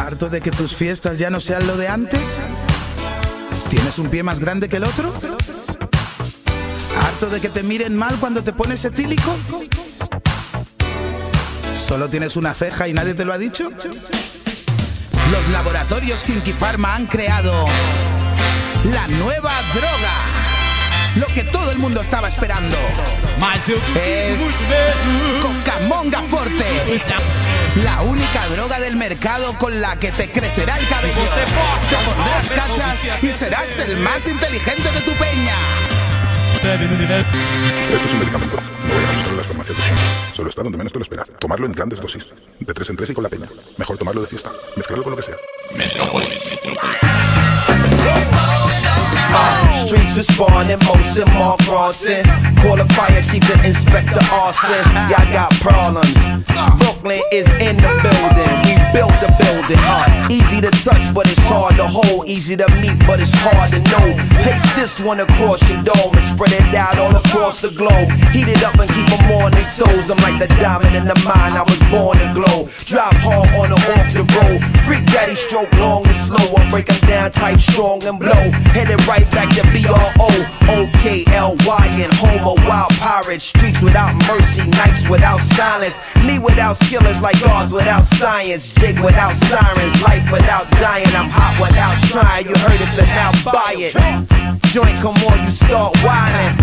¿Harto de que tus fiestas ya no sean lo de antes? ¿Tienes un pie más grande que el otro? ¿Harto de que te miren mal cuando te pones etílico? ¿Solo tienes una ceja y nadie te lo ha dicho? Los laboratorios Kinky Pharma han creado la nueva droga. Lo que todo el mundo estaba esperando es Cocamonga Forte, la única droga del mercado con la que te crecerá el cabello, te pondrás cachas y serás el más inteligente de tu peña. Esto es un medicamento. No vayan a buscarlo en las farmacias de siempre. Solo está donde menos te lo esperas. Tomarlo en grandes dosis. De 3 en 3 y con la peña. Mejor tomarlo de fiesta. Mezclarlo con lo que sea. Streets responding, motion, Mark Ronson. Call the fire chief and Inspector Arson. Y'all got problems. Brooklyn is in the building. We built the building. Easy to touch, but it's hard to hold. Easy to meet, but it's hard to know. Paste this one across your dome and spread it out all across the globe. Heat it up and keep them on their toes. I'm like the diamond in the mine. I was born to glow. Drive hard on or off the road. Freak daddy stroke long and slow. I break them down type strong and blow. Headed right back to BRO, OKLY and homo, wild pirates. Streets without mercy, nights without silence. Me without skill is like Oz without science. Jake without sirens, life without dying. I'm hot without trying. You heard it, so now buy it. Joint, come on, you start whining.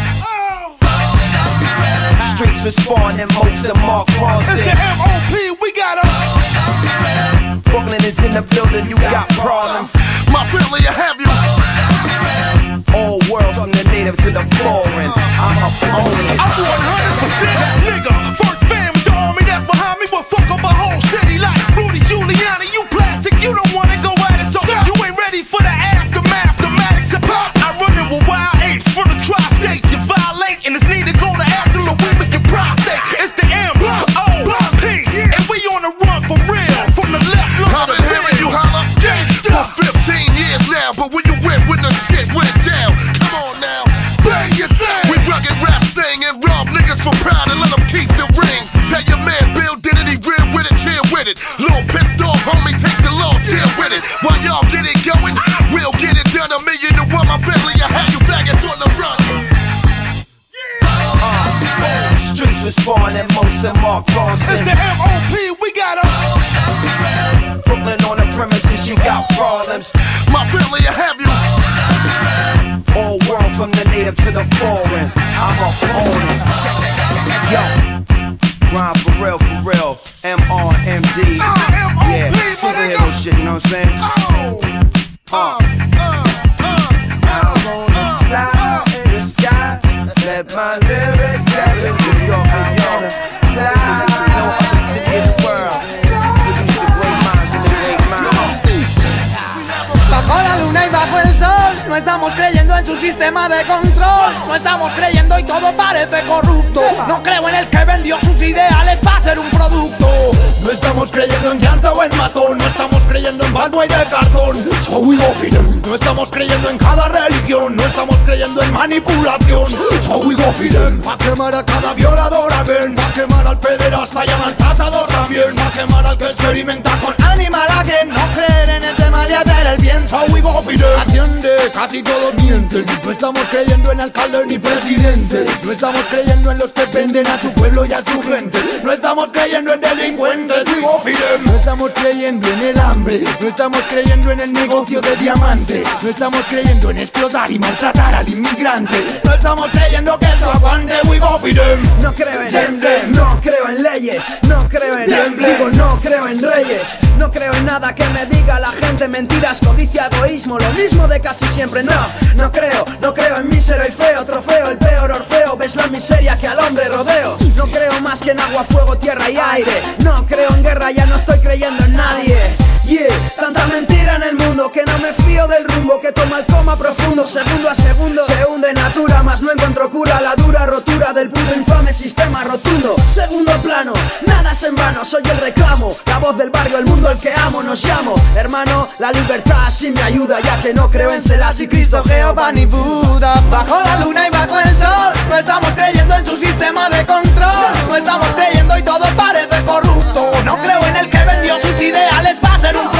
Streets responding, most of Mark Ronson. It's the MOP, we got 'em. Brooklyn is in the building, you got problems. My family, I have you. All world from the native to the foreign. I'm a owner. I'm 100% nigga. First fam with the army that's behind me. But fuck up a whole city like Rudy Giuliani. You plastic, you don't wanna go at it. So you ain't ready for the aftermath. Thematics of pop. I run it with wild apes for the tri-state. You violate and it's needed go to after the women get prostate. It's the MOP. And we on the run for real. From the left, I've been hearing you holler for 15 years now, but when you went when the shit went down, come on now, bang your thing. We rugged rap, sing and rob niggas for proud and let them keep the rings. Tell your man Bill did it, he real with it, chill with it. Little pissed off, homie, take the loss, deal with it. While y'all get it going, we'll get it done. $1 million to one, my family, I have you faggots on the run. Streets responding, most of Mark Ronson. it's the MOP, we got 'em. Brooklyn on the premises, you got problems. My family, I have you. All world from the native to the foreign. I'm a owner. Yo, grind for real. MRMD. Yeah, superhero shit, you know what I'm saying? Out on the fly in the sky. Let my lyric carry New York, fly. No other city in the world. Produce the great minds and the great minds. Bajo la luna y bajo el sol, no estamos creyendo en su sistema de control. No estamos creyendo y todo parece corrupto. No creo en el que vendió sus ideales para ser un producto. No estamos creyendo en llanza o en matón. No estamos creyendo en Bad Boy de cartón. So we go Fidel. No estamos creyendo en cada religión. No estamos creyendo en manipulación. So we go Fidel. Va a quemar a cada violadora, ven. Va a quemar al pederasta y al maltratador también. Va a quemar al que experimenta con animal again. No creer en el tema y hacer el bien. So we go Fidel. Atiende, casi todos mienten. No estamos creyendo en alcalde ni presidente. No estamos creyendo en los que venden a su pueblo y a su gente. No estamos creyendo en delincuentes. We go Fidel. No estamos creyendo en el hambre. No estamos creyendo en el negocio de diamantes. No estamos creyendo en explotar y maltratar al inmigrante. No estamos creyendo que esto aguante. We go Fidel. No creo en no creo en leyes. No creo en digo, no creo en reyes. No creo en nada que me diga la gente. Mentiras, codicia, egoísmo, lo mismo de casi siempre. No creo en mísero y feo. Trofeo, el peor Orfeo. Ves la miseria que al hombre rodeo. No creo más que en agua, fuego, tierra y aire. No creo en guerra, ya no estoy creyendo en nadie. Yeah, tanta mentira en el mundo que no me fío del rumbo que toma el coma profundo. Segundo a segundo se hunde natura, mas no encuentro cura. La dura rotura del puto infame sistema rotundo. Segundo plano, nada es en vano, soy el reclamo. La voz del barrio, el mundo el que amo, nos llamo. Hermano, la libertad así me ayuda, ya que no creo en Selassie, Cristo, Jehová ni Buda. Bajo la luna y bajo el sol, no estamos creyendo en su sistema de control. No estamos creyendo y todo parece corrupto. No creo en el que vendió sus ideales para ser un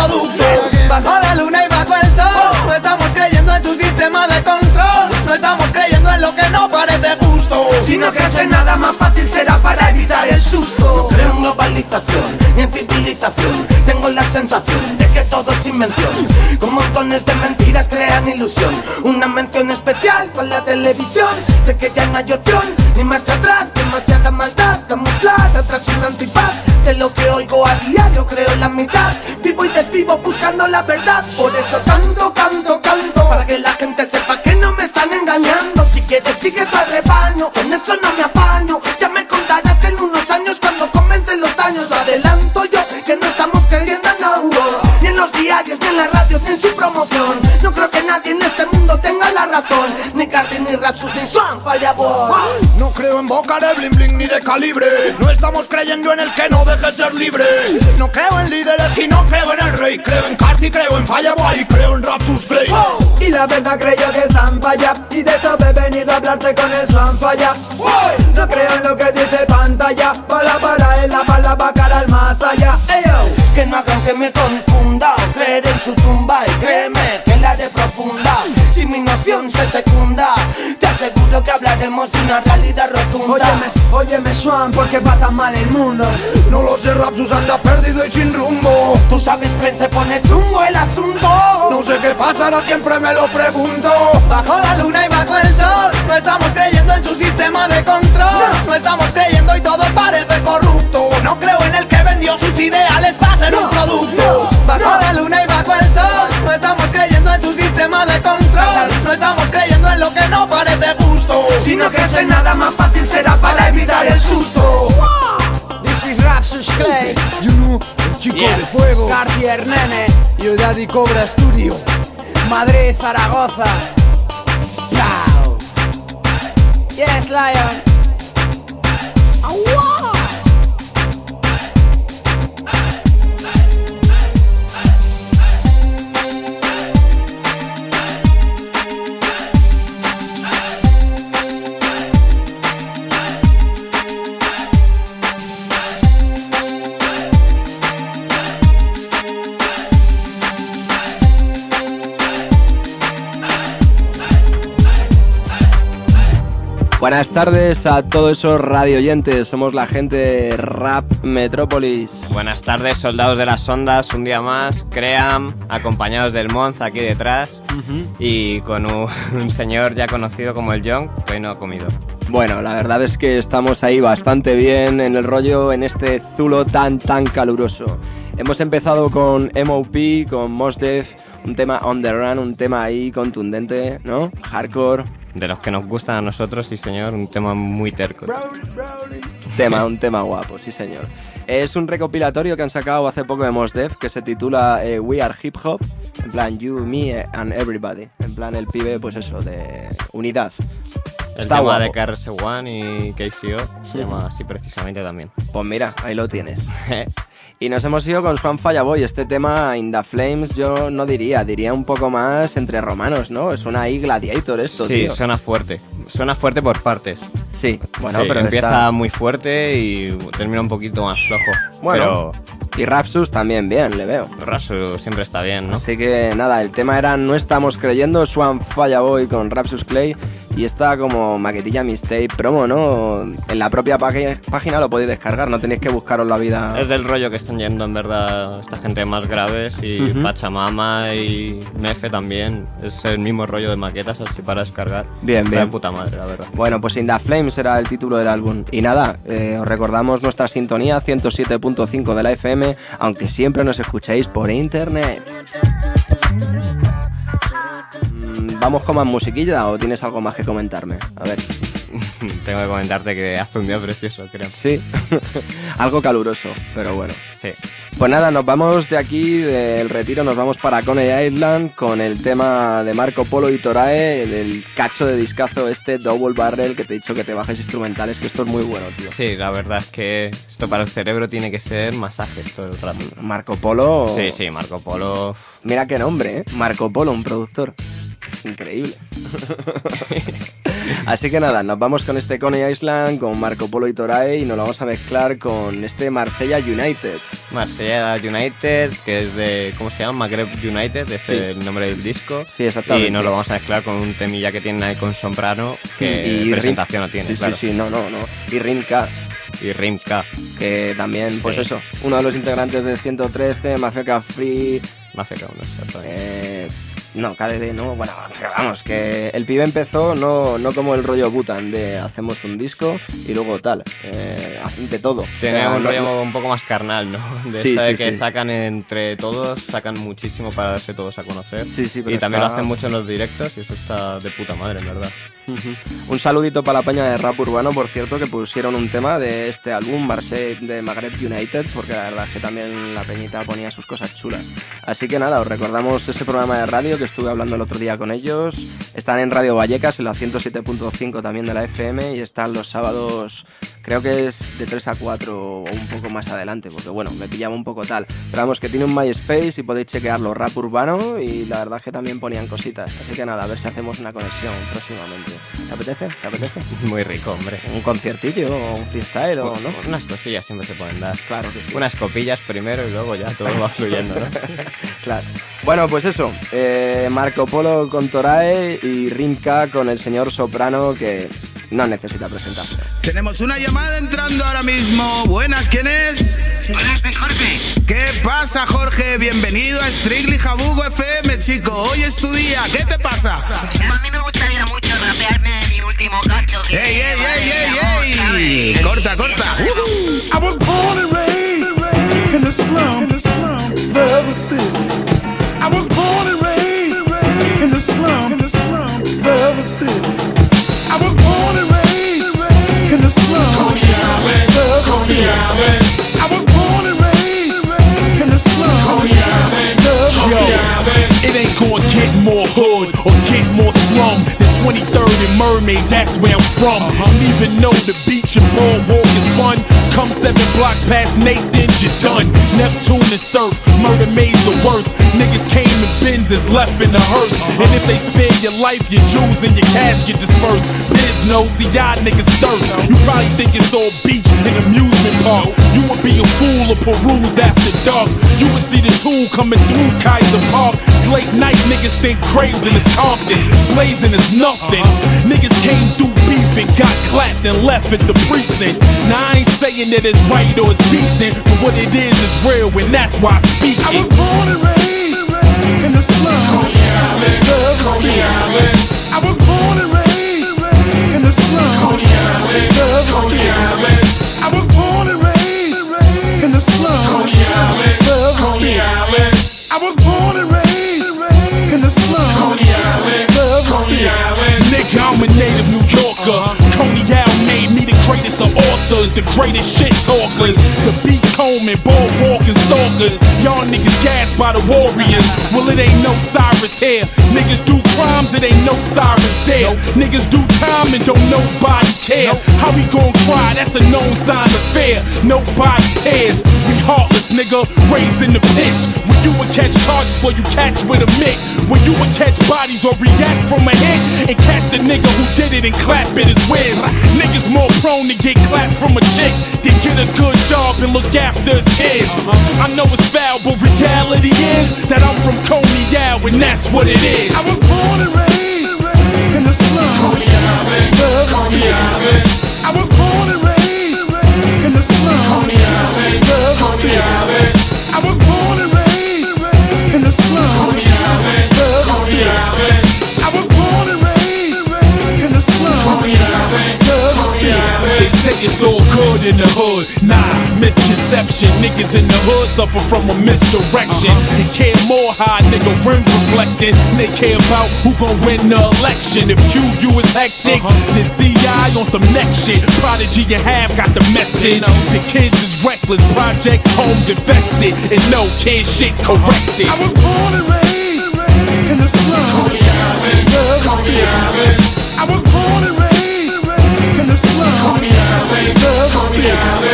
Si no crees en nada, más fácil será para evitar el susto. No creo en globalización, ni en civilización. Tengo la sensación de que todo es invención. Con montones de mentiras crean ilusión. Una mención especial con la televisión. Sé que ya no hay opción, ni marcha atrás. Demasiada maldad, camuflada tras un antifaz. De lo que oigo a diario creo en la mitad. Vivo y desvivo buscando la verdad. Por eso canto, canto, canto, para que la gente sepa que no me están engañando. Si quieres sigue tu rebaño, con eso no me apaño. Ya me contarás en unos años cuando comiencen los daños. Adelanto yo que no estamos creyendo en nada, ni en los diarios, ni en la radio, ni en su promoción. No creo que nadie en este mundo tenga la razón. Ni Cardi, ni Rapsus, ni Swan Fireboy. No creo en boca de bling bling ni de calibre. No estamos creyendo en el que no deje ser libre. No creo en líderes y no creo en el rey. Creo en Carti, creo en Fireboy y creo en Rapsus Clay. Y la verdad creo que están pa' allá. Y de eso he venido a hablarte con el Swan Falla. No creo en lo que dice pantalla. Para es la palabra cara al más allá. Eyo. Que no hagan que me confunda o creer en su tumba. Y créeme que la haré profunda. Si mi noción se secunda, te aseguro que hablaremos de una realidad rotunda. Óyeme Swan, ¿por qué va tan mal el mundo? No lo sé, Rapsus anda perdido y sin rumbo. Tú sabes que se pone chungo el asunto. No sé qué pasará, siempre me lo pregunto. Bajo la luna y bajo el sol, no estamos creyendo en su sistema de control. No estamos creyendo y todo parece corrupto. No creo en el que vendió sus ideales para ser un producto. Bajo la luna y bajo el sol, no estamos creyendo en su sistema de control. No estamos creyendo en lo que no parece justo. Si no crees en nada, más fácil será para evitar el susto. This is Rapsus Clay, You know, el chico de fuego. Cartier Nene, Y el Daddy Cobra Studio. Madrid, Zaragoza. Pow. Yes, Lion. Buenas tardes a todos esos radioyentes, somos la gente de Rap Metrópolis. Buenas tardes, soldados de las ondas, un día más, Cream, acompañados del Monz aquí detrás y con un señor ya conocido como el John, que hoy no ha comido. Bueno, la verdad es que estamos ahí bastante bien en el rollo en este zulo tan caluroso. Hemos empezado con MOP, con Mos Def, un tema on the run, un tema ahí contundente, ¿no? Hardcore. De los que nos gustan a nosotros, sí señor, un tema muy terco. Un tema guapo, sí señor. Es un recopilatorio que han sacado hace poco de Mos Def que se titula We Are Hip Hop, en plan You, Me and Everybody, en plan el pibe, pues eso, de unidad. El Está tema guapo. de KRS-One y KCO se llama así precisamente también. Pues mira, ahí lo tienes. Y nos hemos ido con Swan Fireboy. Este tema In The Flames yo no diría un poco más entre romanos, ¿no? Es una Gladiator esto, sí, tío. suena fuerte por partes. Sí, bueno, Sí, pero empieza está... muy fuerte y termina un poquito más flojo. Bueno, y Rapsus también bien, le veo. Pero Rapsus siempre está bien, ¿no? Así que nada, el tema era No Estamos Creyendo, Swan Fireboy con Rapsus Clay. Y está como maquetilla mixtape promo, ¿no? En la propia página lo podéis descargar, no tenéis que buscaros la vida. Es del rollo que están yendo en verdad esta gente más graves y Pachamama y Nefe también. Es el mismo rollo de maquetas así para descargar. Bien, Está bien. de puta madre, la verdad. Bueno, pues In The Flames era el título del álbum. Y nada, os recordamos nuestra sintonía 107.5 de la FM, aunque siempre nos escuchéis por internet. ¿Vamos con más musiquilla o tienes algo más que comentarme? A ver. Tengo que comentarte que hace un día precioso, creo. Sí, algo caluroso, pero bueno. Sí. Pues nada, nos vamos de aquí, del retiro, nos vamos para Coney Island con el tema de Marco Polo y Torae, el cacho de discazo este Double Barrel que te he dicho que te bajes instrumentales, que esto es muy bueno, tío. Sí, la verdad es que esto para el cerebro tiene que ser masaje todo el rato. Marco Polo... Sí, Marco Polo... Mira qué nombre, ¿eh? Marco Polo, un productor. Increíble. Así que nada, nos vamos con este Coney Island, con Marco Polo y Torae, y nos lo vamos a mezclar con este Marsella United. Marsella United, que es de, ¿cómo se llama? Maghreb United, es el nombre del disco. Sí, exactamente. Y nos lo vamos a mezclar con un temilla que tienen ahí con Soprano, que y presentación no tiene, sí, claro. Sí, no. Y Rimka. Y Rimka. Que también, Sí. pues eso, uno de los integrantes de 113, Mafia Free. Mafia no, exactamente. No, KDD no, bueno, pero vamos, que el pibe empezó no como el rollo Butan de hacemos un disco y luego tal, hacen de todo. Tiene O sea, un rollo un poco más carnal, ¿no? Sí, esta sí, de que sí. sacan entre todos, sacan muchísimo para darse todos a conocer. Sí, pero y también está- lo hacen mucho en los directos y eso está de puta madre, en verdad. Un saludito para la peña de rap urbano, por cierto, que pusieron un tema de este álbum, Marseille de Maghreb United, porque la verdad es que también la peñita ponía sus cosas chulas. Así que nada, os recordamos ese programa de radio que estuve hablando el otro día con ellos. Están en Radio Vallecas, en la 107.5 también de la FM, y están los sábados, creo que es de 3 a 4 o un poco más adelante, porque bueno, me pillaba un poco tal. Pero vamos, que tiene un MySpace y podéis chequearlo, rap urbano, y la verdad es que también ponían cositas. Así que nada, a ver si hacemos una conexión próximamente. ¿Te apetece? ¿Te apetece? Muy rico, hombre. ¿Un conciertillo o un freestyle o no? Unas cosillas siempre se pueden dar. Claro que sí. Unas copillas primero y luego ya todo va fluyendo, ¿no? Claro. Bueno, pues eso. Marco Polo con Torae y Rimka con el señor Soprano, que no necesita presentación. Tenemos una llamada entrando ahora mismo. Buenas, ¿quién es? Hola, soy Jorge. ¿Qué pasa, Jorge? Bienvenido a Strictly Jabugo FM, chico. Hoy es tu día. ¿Qué te pasa? A mí me gustaría mucho rapearme mi último cacho. ¡Ey, ey, ey, ey, ey! Corta, corta. I was born and raised in the slum, Velvet City. I was born and raised in the slum, Velvet City. I was born and raised in the slum, Velvet City. I was born and raised in the slum, Velvet City. It ain't gonna get more hood or get more slum than 23rd and Mermaid, that's where I'm from. And even though the beach and boardwalk is fun, come 7 blocks past Nathan, you're done. Neptune and surf, murder made's the worst. Niggas came in Benzes, left in the hearse. And if they spare your life, your jewels and your cash get dispersed. Biz no, see y'all niggas thirst. You probably think it's all beach and amusement park. You would be a fool or peruse after dark. You would see the tool coming through Kaiser Park. It's late night, niggas think Craves and it's Compton. Blazing is nothing. Niggas came through beef and got clapped and left at the precinct. Now I ain't saying that it's right or it's decent, but what it is real, and that's why I speak I it. was born and raised in the slums, Velvet City. I was born and raised in the slums, Velvet City. I was born and raised in the slums, Velvet City. I was born and raised in the slums, Velvet City. Nigga, I'm a native New Yorker. Coney Island made me the greatest of authors, the greatest shit talkers. The beat Coleman, boardwalk and stalkers. Y'all niggas gassed by the warriors. Well, it ain't no Cyrus here. Niggas do crimes, it ain't no Cyrus there. Niggas do time and don't nobody care. How we gon' cry? That's a known sign of fear. Nobody cares. We heartless, nigga, raised in the pits. When you would catch charges for you catch with a mic. When you would catch bodies or react from a hit and catch the nigga who did it and clap at his whiz. Niggas more prone to get clapped from a chick than get a good job and look after his kids. I know it's foul, but reality is that I'm from Coney Island, and that's what it is. I was born and raised in the slums, Velvet City. I was born and raised in the slums, Velvet City. I was born and raised in the slums, Velvet City. I was born and raised in the slums, Velvet City. They say it's all good in the hood. Nah, misconception. Niggas in the hood suffer from a misdirection. They care more how a nigga rims reflecting. They care about who gon' win the election. If you is hectic, then CI on some next shit. Prodigy you have got the message. The kids is reckless. Project homes invested. And no kid shit corrected. I was born and raised in the slums, Velvet City. I was born and raised in the slums, Velvet City.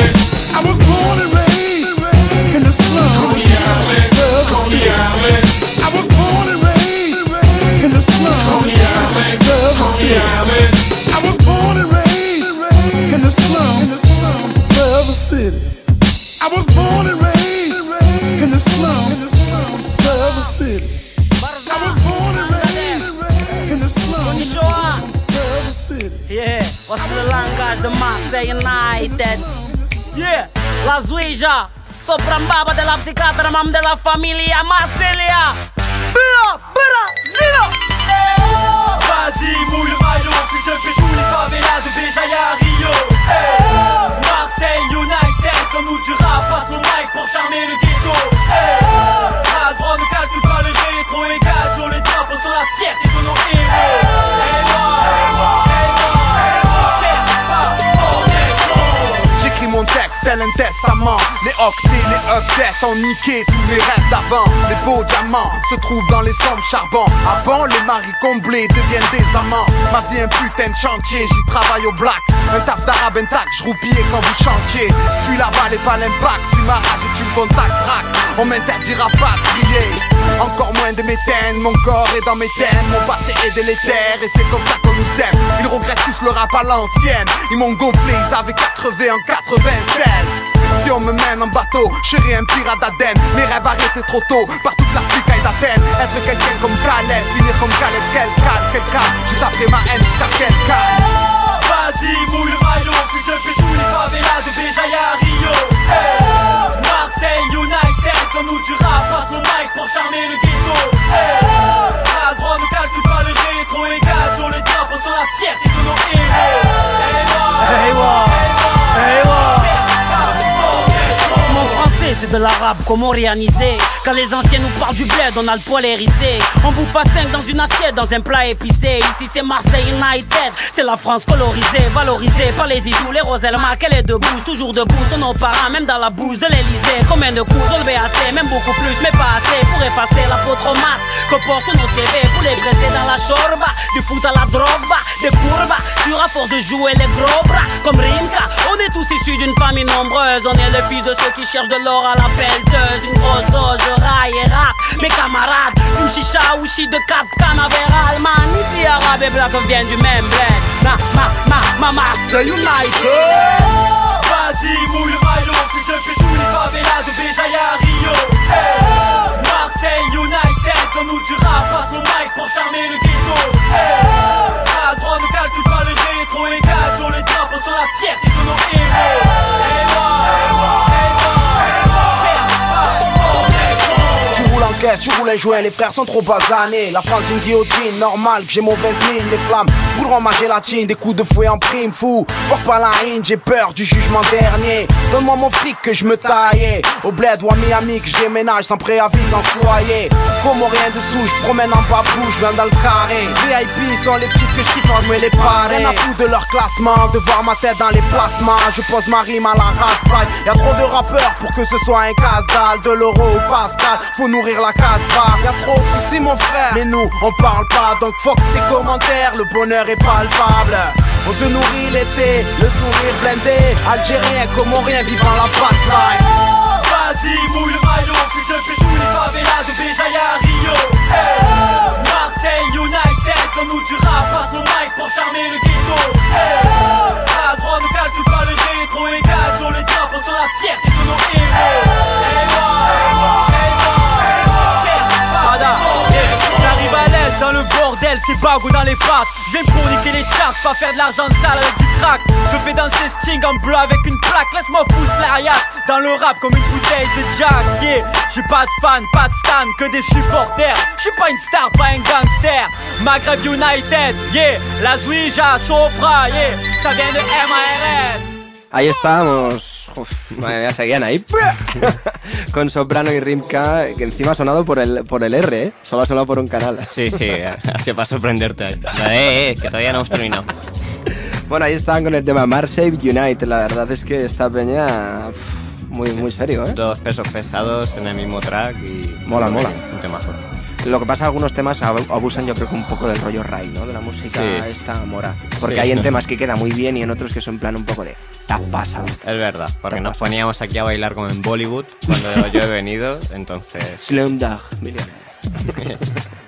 I was born and raised in the slums, Velvet City. I was born and raised in the slums, Velvet City. City. I was born and raised in the slum, Forever City. I was born and raised in the slum, Forever City. Yeah, what's the language de Marseille United? Yeah, la Zuija, soprambaba de la psiquiatra, mam de la familia Marseilla. Bira, zero. Vas-y, mouille le maillot, puis je fais tous les favelas de Béjaïa à Rio. Marseille United, comme nous du rap, passe mon mic pour charmer le ghetto. La droite ne calcule pas le rétro, égal sur les drapeaux, sur la fierté de nos héros. J'écris mon texte tel un testament. Les octets, les updates ont niqué tous les rêves d'avant. Les beaux diamants se trouvent dans les sombres charbons. Avant, les maris comblés deviennent des amants. Ma vie un putain de chantier, j'y travaille au black. Un taf d'arabe intact, j'roupillais quand vous chantiez. Suis la balle et pas l'impact, suis ma rage et tu me contactes, rack. On m'interdira pas de crier. Encore moins de m'éteindre, mon corps est dans mes thèmes. Mon passé est délétère et c'est comme ça qu'on nous aime. Ils regrettent tous le rap à l'ancienne. Ils m'ont gonflé, ils avaient 4 crevé en 96. Si on me mène en bateau, je serai un pirate d'Aden. Mes rêves arrêtés trop tôt, par toute l'Afrique et d'Athènes. Être quelqu'un comme Khaled, finir comme Khaled, quel calme. Je taperai ma haine jusqu'à quel calme. Vas-y, mouille le maillot, puis je fais tous les favelas de Béjaïa à Rio. Marseille United, comme nous du rap, passe mon mic pour charmer le ghetto. La droite ne calcule pas le rétro, égal sur les drapeaux, sur la fierté de nos héros. Mon français c'est de l'arabe comorianisé. Quand les anciens nous parlent du bled, on a le poil hérissé. On bouffe à 5 dans une assiette, dans un plat épicé. Ici c'est Marseille United, c'est la France colorisée, valorisée par les idous, les Roselma. Qu'elle est debout, toujours debout, sur nos parents, même dans la bouse de l'Elysée. Combien de coups au BAC, même beaucoup plus, mais pas assez pour effacer la faute au masque que portent nos CV, pour les dresser dans la chorba, du foot à la drogue, des courbes, sur à force de jouer les gros bras. Comme Rimka, on est tous issus d'une famille nombreuse. On est le fils de ceux qui cherchent de l'or à la pelleteuse. Une grosse dose de rail et rap, mes camarades, une chicha ou chi de cap canaveral. Man, ici arabe et black viennent du même bled. Ma Marseille United. Vas-y, mouille le maillot, puis je fais tous les favelas de Béjaïa à Rio. Marseille United, comme nous du rap, passe mon mic pour charmer le ghetto. La droite ne calcule pas le rétro, égal sur les drapeaux, sur la fierté de nos Tu roules en caisse, tu roules un joint, les frères sont trop basanés. La France une guillotine, normal que j'ai mauvaise mine. Les flammes brûleront ma gélatine, des coups de fouet en prime fou. Porte pas la rime, j'ai peur du jugement dernier. Donne-moi mon fric que je me taillais. Au bled ou à Miami que je déménage sans préavis, sans loyer. Comme rien dessous, je promène en babou, je viens dans le carré. VIP sont les petites que je kiffe, je me les pare. Rien à foutre de leur classement, de voir ma tête dans les placements. Je pose ma rime à la race-paille. Y'a trop de rappeurs pour que ce soit un casse-dalle. De l'euro ou Pascal, faut nourrir la casse-barre. Y'a trop de soucis mon frère, mais nous on parle pas. Donc fuck tes commentaires, le bonheur est palpable. On se nourrit l'été, le sourire blindé. Algérien, comorien, vivant la bataille. Vas-y, mouille le maillot, puis je fais tous les favelas de Béjaïa à Rio. Marseille United, comme nous du rap, passe mon mic pour charmer le ghetto. La droite ne calcule pas le rétro, égal sur les drapeaux, sur la fierté de nos J'arrive à l'aise dans le bordel, c'est bague ou dans les faces. J'aime pour niquer les charts, pas faire de l'argent sale avec du crack. Je fais danser Sting en bleu avec une plaque. Laisse-moi foutre l'ariat dans le rap comme une bouteille de Jack. Yeah, j'ai pas de fan, pas de stan, que des supporters. J'suis pas une star, pas un gangster. Maghreb United, yeah, la Zuija, Sopra, yeah, ça vient de MARS. Ahí estamos. Uf, ya seguían ahí. Con Soprano y Rimka, que encima ha sonado por el R, ¿eh? Solo ha sonado por un canal. Sí, así para sorprenderte. Que todavía no hemos terminado. Bueno, ahí estaban con el tema Marseille United. La verdad es que esta peña... muy serio, ¿eh? Dos pesos pesados en el mismo track y... Mola. Un temazo. Lo que pasa, algunos temas abusan yo creo que un poco del rollo Rai, ¿no? De la música esta mora. Porque hay en temas que queda muy bien y en otros que son en plan un poco de... ¿Te pasa? Es verdad, porque nos poníamos aquí a bailar como en Bollywood cuando yo he venido, entonces... Slumdog Millionaire.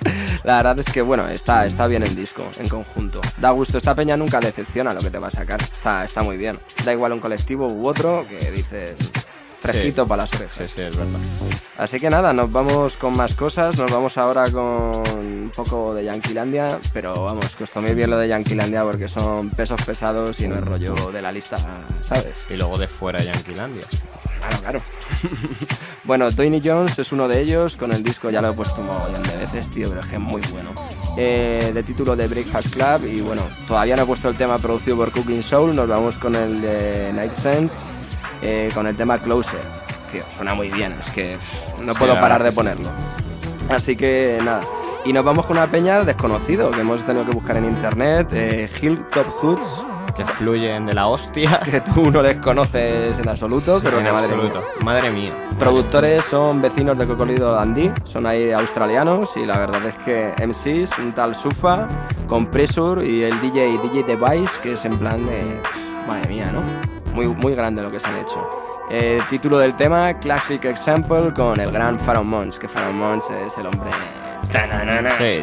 La verdad es que, bueno, está bien el disco, en conjunto. Da gusto, esta peña nunca decepciona lo que te va a sacar. Está muy bien. Da igual un colectivo u otro que dices... fresquito para las orejas. Sí, es verdad. Así que nada, nos vamos con más cosas. Nos vamos ahora con un poco de Yanquilandia, pero vamos, que os toméis bien lo de Yanquilandia porque son pesos pesados y no es rollo de la lista, ¿sabes? Y luego de fuera Yanquilandia. Claro. Bueno, Doiny Jones es uno de ellos. Con el disco ya lo he puesto un mogollón de veces, tío, pero es que es muy bueno. De título de Breakfast Club. Y bueno, todavía no he puesto el tema producido por Cooking Soul. Nos vamos con el de Night Sense, con el tema Closer. Tío, suena muy bien, es que no puedo parar de ponerlo. Así que nada. Y nos vamos con una peña desconocido que hemos tenido que buscar en internet, Hilltop Hoods, que fluyen de la hostia, que tú no les conoces en absoluto, pero en absoluto. Madre mía. Productores son vecinos de Cocolido Dundee, son ahí australianos, y la verdad es que MCs, un tal Sufa, Compressor y el DJ Device, que es en plan de... madre mía, ¿no? Muy grande lo que se han hecho. Título del tema, Classic Example, con el gran Pharoah Monch, que Pharoah Monch es el hombre... Sí,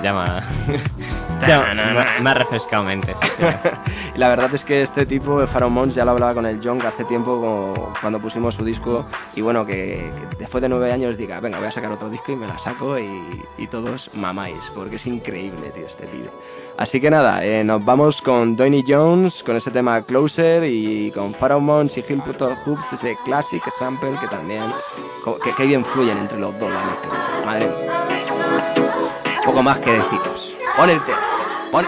me ha refrescado mente. Sí. Y la verdad es que este tipo, Pharoah Monch, ya lo hablaba con el John hace tiempo cuando pusimos su disco, y bueno, que después de 9 años diga, venga, voy a sacar otro disco y me la saco y todos mamáis, porque es increíble, tío, este pibe. Así que nada, nos vamos con Doiny Jones, con ese tema Closer, y con Pharoah Monch y Hilltop Hoods, ese Classic Sample que también, que bien fluyen entre los dos, la mezcla. Madre mía. Poco más que deciros. Pon el tema. Pon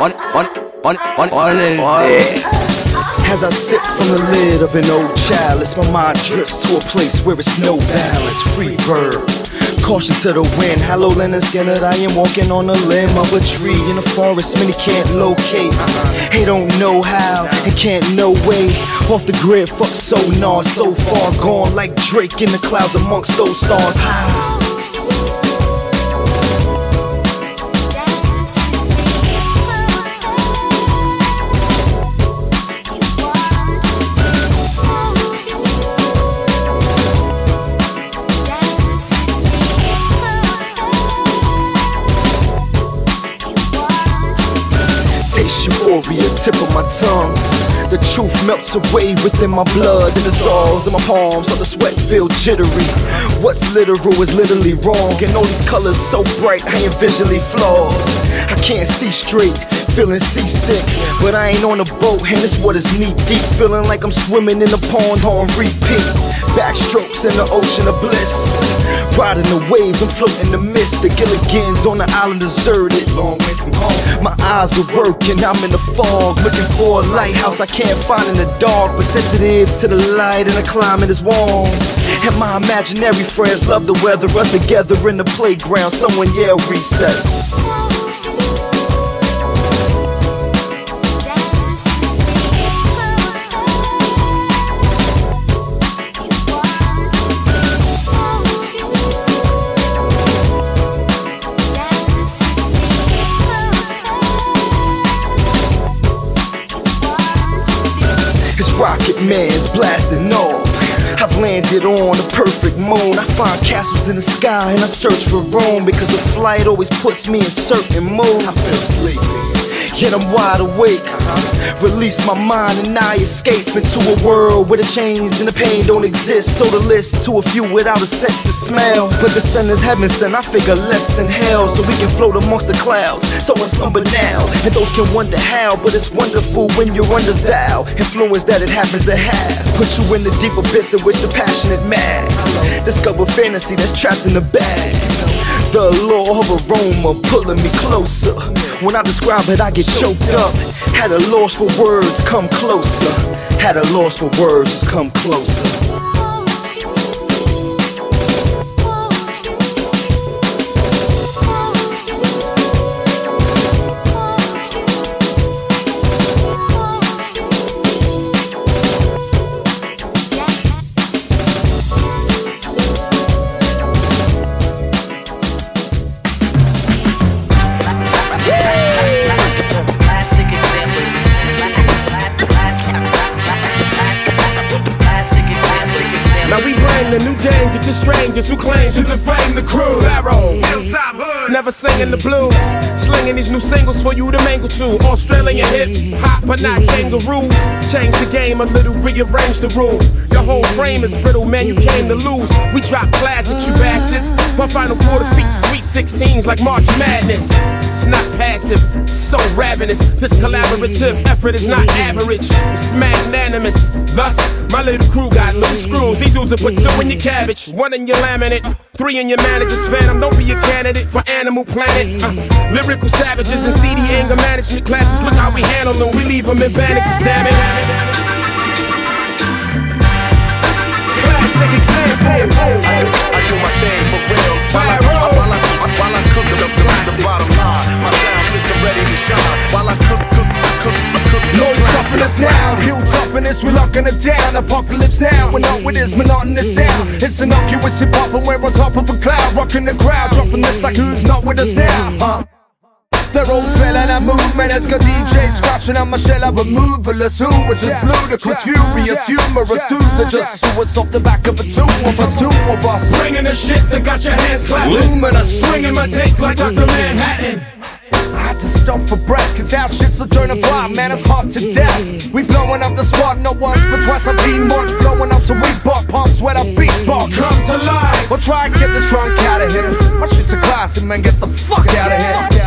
el tema. As I sip from the lid of an old chalice, my mind drifts to a place where it's no balance. Free bird, caution to the wind. Hollow Leonard Skinner, I am walking on a limb of a tree in the forest. Many can't locate. They don't know how and can't no way. Off the grid, fuck sonar, so far gone like Drake in the clouds amongst those stars. High. Euphoria, tip of my tongue. The truth melts away within my blood and dissolves in my palms, while the sweat feels jittery. What's literal is literally wrong, and all these colors so bright, I am visually flawed. I can't see straight, feeling seasick, but I ain't on a boat, and this water's knee deep. Feeling like I'm swimming in a pond on repeat. Backstrokes in the ocean of bliss. Riding the waves, I'm floating the mist. The Gilligan's on the island deserted, long way from home. My eyes are working, I'm in the fog, looking for a lighthouse I can't find in the dark, but sensitive to the light and the climate is warm. And my imaginary friends love the weather, us together in the playground, someone yell recess. Rocket Man's blasting off. I've landed on the perfect moon. I find castles in the sky and I search for Rome, because the flight always puts me in certain moods. I feel sleepy, yet I'm wide awake. Release my mind and I escape into a world where the change and the pain don't exist. So to listen to a few without a sense of smell. But the sun is heaven sent, I figure less than hell, so we can float amongst the clouds. So I slumber now, and those can wonder how, but it's wonderful when you're under thou influence that it happens to have. Put you in the deep abyss in which the passionate mass. Discover fantasy that's trapped in the bag. The law of aroma pulling me closer. When I describe it, I get choked up. Had a loss for words, come closer. Had a loss for words, just come closer. Classic example. Now we bring the new danger to strangers who claim to defame the crew. Pharaoh, hilltop hood, never singing the blues. Slinging these new singles for you to mangle to. Australian hip hop, but not kangaroos. Change the game a little, rearrange the rules. Your whole frame is brittle, man, you came to lose. We drop classics, you bastards. My final quarter features sweet 16s like March Madness. It's not passive, so ravenous. This collaborative effort is not average, it's magnanimous. Thus, my little crew got loose screws. These dudes will put 2 in your cabbage, 1 in your laminate, 3 in your manager's phantom. Don't be a candidate for Animal Planet. Lyrical savages and CD anger management classes. Look how we handle them, we leave them in bandages, damn it. Classic example. I do my thing for real. While I cook the bottom line, my sound system ready to shine. While I cook. No stopping us now, hilltopping us, we're locking it down. Apocalypse now, we're not with this monotonous sound. It's innocuous hip hop and we're on top of a cloud. Rocking the crowd, dropping this like who's not with us now, They're all feeling that movement. It's got DJs scratching on my shell of a moveless. Who is just ludicrous, furious, humorous dude that just saw us off the back of a two of us. Bringing the shit that got your hands clapping. Luminous, swinging my dick like Dr. Manhattan. I had to stop for breath, cause our shit's the joint of vibe, man, it's hot to death. We blowing up the spot, not once but twice. I've been much blowing up, so we bought pumps when I beatbox. Come to life. We'll try and get this drunk out of here. My shit's a classic, man, get the fuck out of here.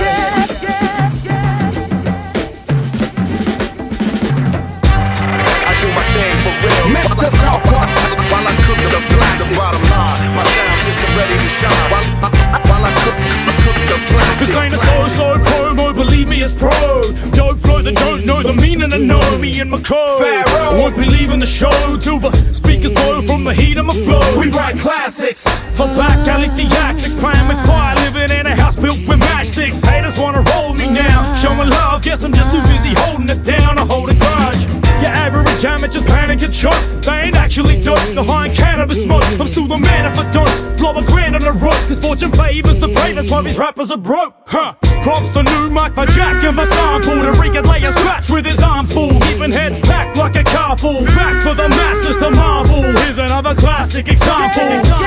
I do my thing for real. Mr. Southpaw. While I cook the bottom line, my sound system ready to shine. While I cook the classics. This ain't a so promo, believe me, it's pro. Dope flow that don't know the meaning and know me and my code. I won't be leaving the show till the speakers blow from the heat of my flow. We write classics for back alley theatrics, playing with fire, living in a house built with matchsticks. Haters wanna roll me now, showing love, guess I'm just too busy holding it down to hold a grudge. Your average amateurs panic and choke. They ain't actually dope, behind cannabis smoke. I'm still the man if I don't blow a grand on the rope. Cause fortune favors the bravest while these rappers are broke. Props to new Mike for Jack and the sample. The Rican lay a scratch with his arms full, keeping heads back like a carpool. Back for the masses to marvel. Here's another classic example.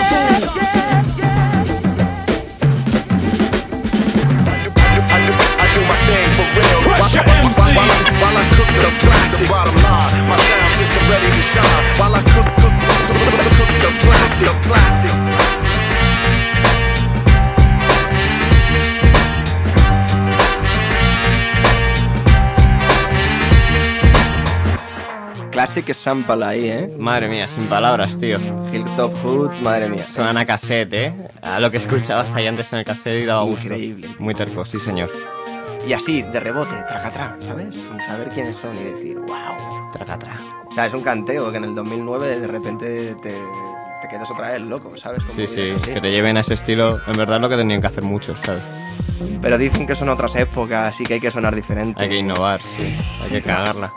I do my thing for real. While I cook the classics. Bottom line, my sound system ready to shine. While I cook the classics. Classic sample ahí, Madre mía, sin palabras, tío. Hilltop Hoods, madre mía. Suenan a cassette, A lo que escuchabas ahí antes en el cassette y daba gusto. Increíble. Muy terco, sí señor. Y así, de rebote, tracatrá, ¿sabes? Sin saber quiénes son y decir, wow, tracatrá. O sea, es un canteo que en el 2009 de repente te quedas otra vez loco, ¿sabes? Como sí, que te lleven a ese estilo. En verdad es lo que tenían que hacer muchos, ¿sabes? Pero dicen que son otras épocas y que hay que sonar diferente. Hay que innovar, sí. Hay que cagarla.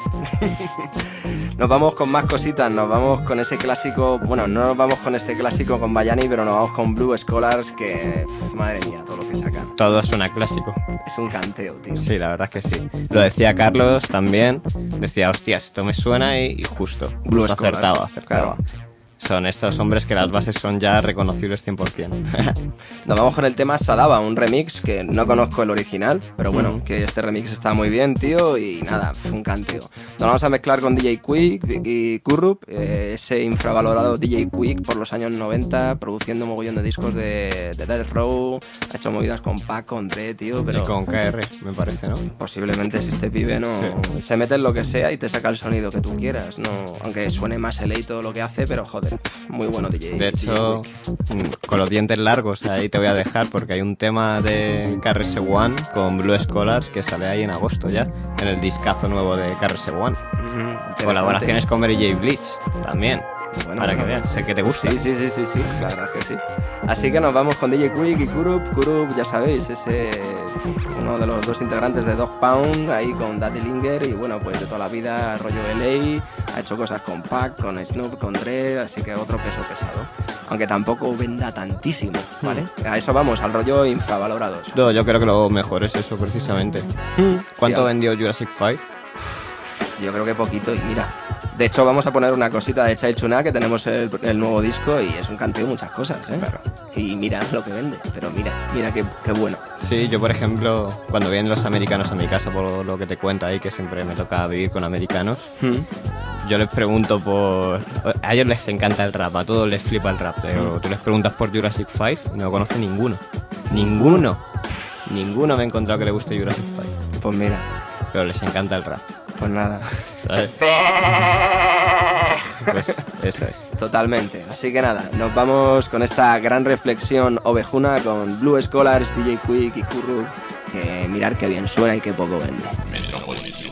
Nos vamos con más cositas, nos vamos con ese clásico. Bueno, no nos vamos con este clásico con Bayani, pero nos vamos con Blue Scholars, que madre mía, todo lo que sacan. Todo suena clásico. Es un canteo, tío. Sí, la verdad es que sí. Lo decía Carlos también. Decía, hostia, esto me suena y justo. Blue Scholars. Acertaba. Claro. Son estos hombres que las bases son ya reconocibles 100%. Nos vamos con el tema Sadaba, un remix que no conozco el original, pero bueno, que este remix está muy bien, tío, y nada, un canteo. Nos vamos a mezclar con DJ Quick y Kurup, ese infravalorado DJ Quick por los años 90, produciendo un mogollón de discos de Death Row, ha hecho movidas con Pac, con Dre, tío, pero... Y con KR, me parece, ¿no? Posiblemente si este pibe no... Sí. Se mete en lo que sea y te saca el sonido que tú quieras, no, aunque suene más LA y todo lo que hace, pero joder, muy bueno DJ. De hecho, con los dientes largos ahí te voy a dejar porque hay un tema de KRS-One con Blue Scholars que sale ahí en agosto ya, en el discazo nuevo de KRS-One. Colaboraciones con Mary J. Blige también. Bueno, para que veas, sé que te gusta. Sí, la verdad que sí. Así que nos vamos con DJ Quick y Kurup. Kurup, ya sabéis, ese uno de los dos integrantes de Dog Pound, ahí con Daddy Linger, y bueno, pues de toda la vida, rollo LA, ha hecho cosas con Pac, con Snoop, con Dre, así que otro peso pesado. Aunque tampoco venda tantísimo, ¿vale? A eso vamos, al rollo infravalorados. No, yo creo que lo mejor es eso, precisamente. ¿Cuánto vendió Jurassic 5? Yo creo que poquito, y mira. De hecho, vamos a poner una cosita de Child Tuna, que tenemos el nuevo disco y es un canteo de muchas cosas, ¿eh? Claro. Y mira lo que vende, pero mira qué bueno. Sí, yo por ejemplo, cuando vienen los americanos a mi casa, por lo que te cuento ahí, que siempre me toca vivir con americanos, yo les pregunto por... A ellos les encanta el rap, a todos les flipa el rap, pero tú les preguntas por Jurassic 5 y no conoce ninguno. Ninguno me he encontrado que le guste Jurassic 5. Pues mira. Pero les encanta el rap. Pues nada. ¿Sabes? Pues eso es. Totalmente. Así que nada, nos vamos con esta gran reflexión ovejuna con Blue Scholars, DJ Quick y Kurru, que mirar qué bien suena y qué poco vende. Metrópolis.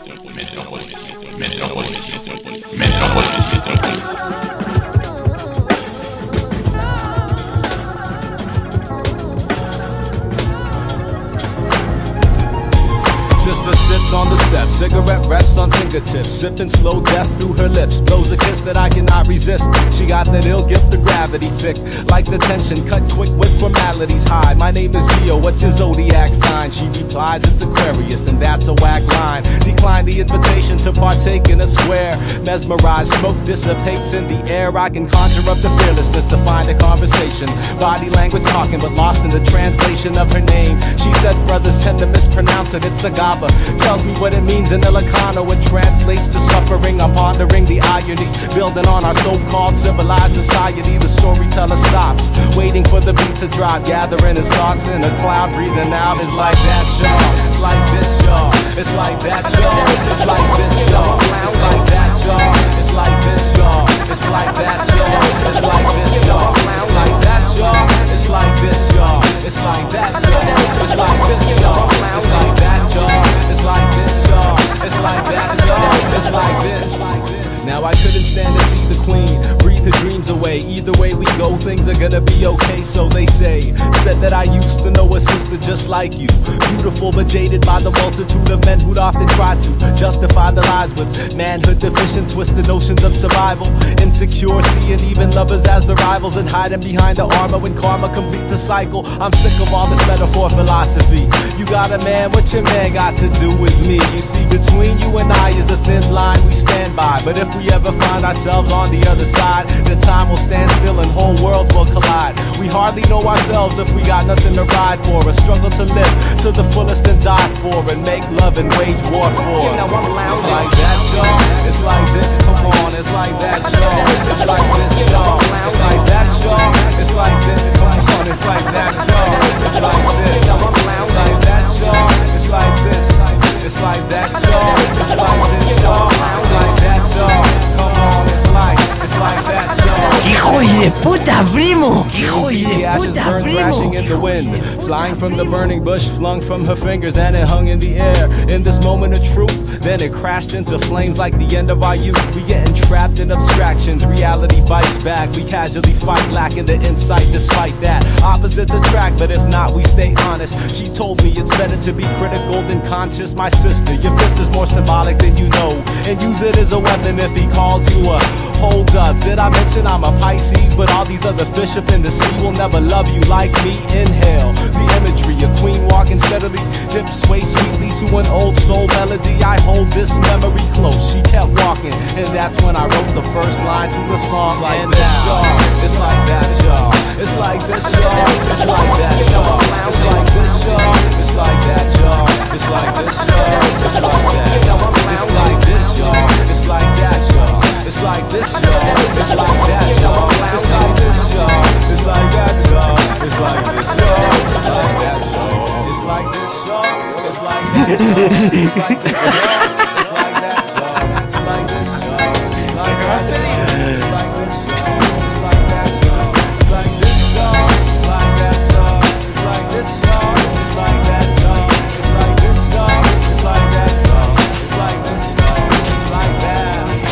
Sister sits on the steps, cigarette rests on fingertips, sipping slow death through her lips, blows a kiss that I cannot resist. She got that ill gift of gravity, thick like the tension, cut quick with formalities. Hi, my name is Geo, what's your zodiac sign? She replies, it's Aquarius, and that's a whack line. Decline the invitation to partake in a square. Mesmerized, smoke dissipates in the air. I can conjure up the fearlessness to find a conversation. Body language talking, but lost in the translation of her name. She said brothers tend to mispronounce it, it's Agave. Tells me what it means in Ilocano. It translates to suffering. I'm pondering the irony, building on our so-called civilized society. The storyteller stops, waiting for the beat to drop, gathering his thoughts in a cloud, breathing out. It's like that, y'all. It's like this, y'all. It's like that, y'all. It's like this, y'all. It's like that, y'all. It's like this, y'all. It's like that, y'all. It's like this, y'all. It's like that, y'all. It's like this, y'all. It's like that, y'all. It's like this, y'all. It's like that, y'all. It's like this, y'all. It's like that, y'all. It's like this. Now I couldn't stand to see the queen breathe her dreams away. Either way we go, things are gonna be okay, so they say. Said that I used to know a sister just like you, beautiful but jaded by the multitude of men who'd often try to justify their lies with manhood deficient, twisted notions of survival, insecure, seeing even lovers as the rivals and hiding behind the armor when karma completes a cycle. I'm sick of all this metaphor philosophy. You got a man, what your man got to do with me? You see, between you and I is a thin line we stand by, but if we ever find ourselves on the other side, then time will stand still and whole worlds will collide. We hardly know ourselves if we got nothing to ride for, a struggle to live to the fullest and die for, and make love and wage war for. Now I'm loud. It's like that, y'all. It's like this, come on. It's like that, y'all. It's like this, y'all. It's like that, y'all. It's like this, come on. It's like that, y'all. It's like this. It's like that, y'all. It's like this. It's like that, y'all. It's like this, y'all. It's like that, y'all. Come on, it's like that, y'all. Hijo de puta, primo! Hijo de puta, crashing in the wind, flying from the burning bush, flung from her fingers, and it hung in the air. In this moment of truth, then it crashed into flames like the end of our youth. We getting trapped in abstractions, reality bites back. We casually fight, lacking the insight despite that. Opposites attract, but if not, we stay honest. She told me it's better to be critical than conscious. My sister, your fist is more symbolic than you know, and use it as a weapon if he calls you a hold up. Did I mention I'm a Pisces, but all these other fish up in the sea will never love you like me? Inhale the imagery, a queen walking steadily, hips sway sweetly to an old soul melody. I hold this memory close. She kept walking, and that's when I wrote the first line to the song. It's like that, y'all. It's like that, y'all. It's like this, y'all. It's like that, y'all. It's like this, y'all. It's like that, y'all. It's like this, y'all. It's like that. It's like this, y'all. It's like that, y'all. It's like this, y'all. It's like that, y'all. It's like this, y'all. It's like that, y'all. It's like this, y'all. It's like that, y'all. It's like this, y'all. It's like that, y'all. It's like this, y'all. It's like that, y'all. It's like this, y'all. It's like that, y'all. It's like this, y'all. It's like that, y'all. It's like this, y'all. It's like that, y'all. It's like this, y'all. It's like that, y'all. It's like this, y'all. It's like that, y'all. It's like this, y'all. It's like that.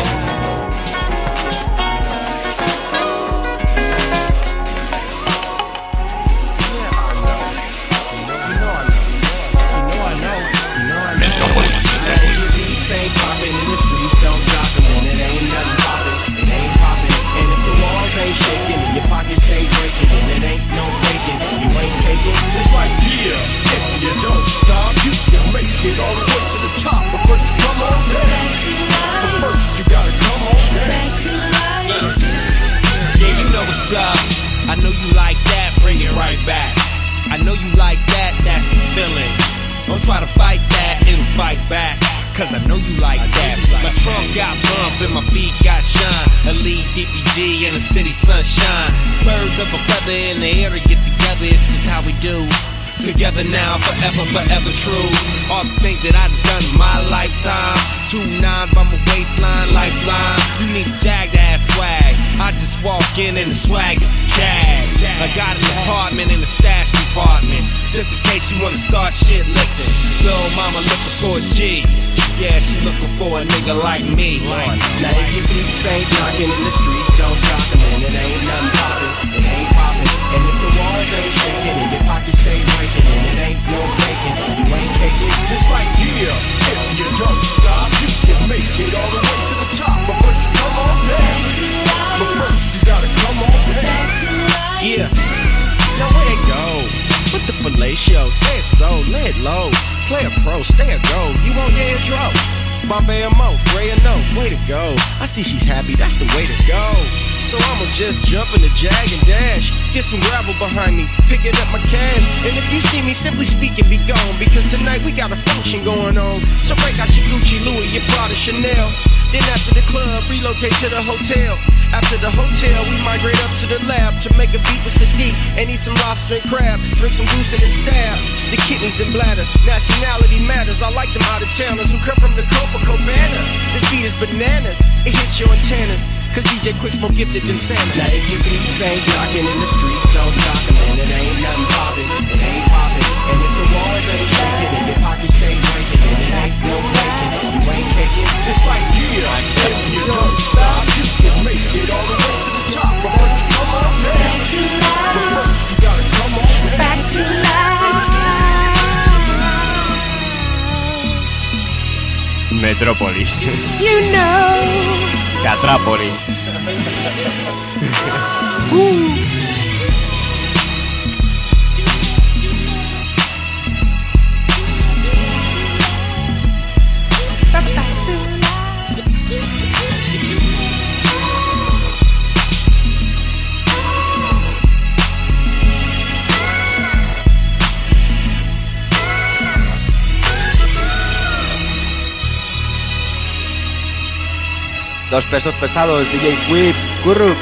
Shaking and your pockets stay breaking and it ain't no faking. You ain't faking. It's like yeah, if you don't stop, you can make it all the way to the top. But first, come on down. what's up? I know you like that, bring it right back. I know you like that, that's the feeling. Don't try to fight that, it'll fight back. Cause I know you like that. My trunk got bump and my feet got shine. Elite DPG in the city sunshine. Birds of a feather in the air to get together, it's just how we do. Together now, forever, forever true. All the things that I've done in my lifetime. 2 9 by my waistline, lifeline. You need a jagged ass swag. I just walk in and the swag is the jag. I got an apartment in the stash department. Just in case you wanna start shit, listen. Little mama looking for a G. Yeah, she looking for a nigga like me. Now if your beats ain't knocking in the streets, don't drop them in. It ain't nothing poppin', it ain't poppin'. And if the walls ain't shaking and your pockets stay breaking, and it ain't no faking, you ain't faking. It's like, yeah, if you don't stop, you can make it all the way to the top. But first you come on down. But first you gotta come on down. Yeah, now where they go? With the fellatio, say it so, lay it low. Play a pro, stay a go, you want your intro. Bombay and Mo, Ray and No, way to go. I see she's happy, that's the way to go. So I'ma just jump in the Jag and dash. Get some gravel behind me, picking up my cash. And if you see me, simply speaking, be gone. Because tonight we got a function going on. So break out your Gucci, Louis, your Prada, Chanel. Then after the club, relocate to the hotel. After the hotel, we migrate up to the lab to make a beat with Sadiq and eat some lobster and crab. Drink some goose and stab. The kidneys and bladder, nationality matters. I like them out-of-towners who come from the Copacabana. This beat is bananas, it hits your antennas. Cause DJ Quick's more gifted than Santa. Now if your beats ain't knocking in the streets, don't knock them in. It ain't nothing poppin', it ain't poppin'. And if the walls ain't shaking and your pockets stay breaking, and it ain't no faking, you ain't faking. It's like, yeah, if you don't stop, you can make it all the way to the top. But first you come on down. But first you gotta come on down. Back to life. Metrópolis. You know. Catrápolis. Dos pesos pesados, DJ Quip, Currup.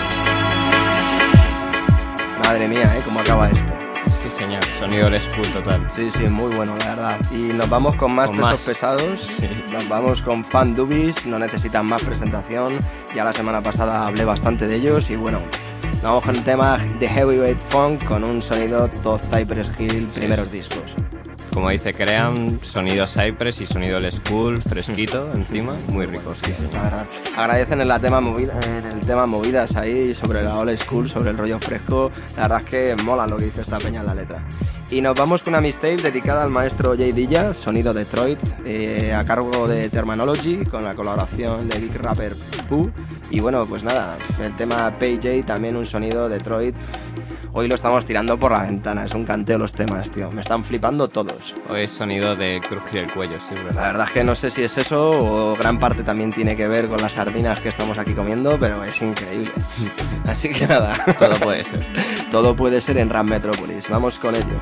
Madre mía, cómo acaba esto. Sí, señor, sonido old school total. Sí, sí, muy bueno, la verdad. Y nos vamos con más pesos pesados. Sí. Nos vamos con Fan Dubis, no necesitan más presentación. Ya la semana pasada hablé bastante de ellos y bueno, nos vamos con el tema de Heavyweight Funk con un sonido todo Cypress Hill, primeros discos. Como dice, crean sonido Cypress y sonido old school, fresquito encima, muy ricos. Sí, sí. La verdad. Agradecen en el tema movidas ahí sobre la old school, sobre el rollo fresco. La verdad es que mola lo que dice esta peña en la letra. Y nos vamos con una mixtape dedicada al maestro Jay Dilla, sonido Detroit, a cargo de Terminology, con la colaboración de Big Rapper Pooh. Y bueno, pues nada, el tema PJ, también un sonido Detroit. Hoy lo estamos tirando por la ventana, es un canteo los temas, tío. Me están flipando todos. Hoy es sonido de crujir el cuello, sí, ¿verdad? La verdad es que no sé si es eso o gran parte también tiene que ver con las sardinas que estamos aquí comiendo, pero es increíble. Así que nada. Todo puede ser. Todo puede ser en Rap Metrópolis. Vamos con ello.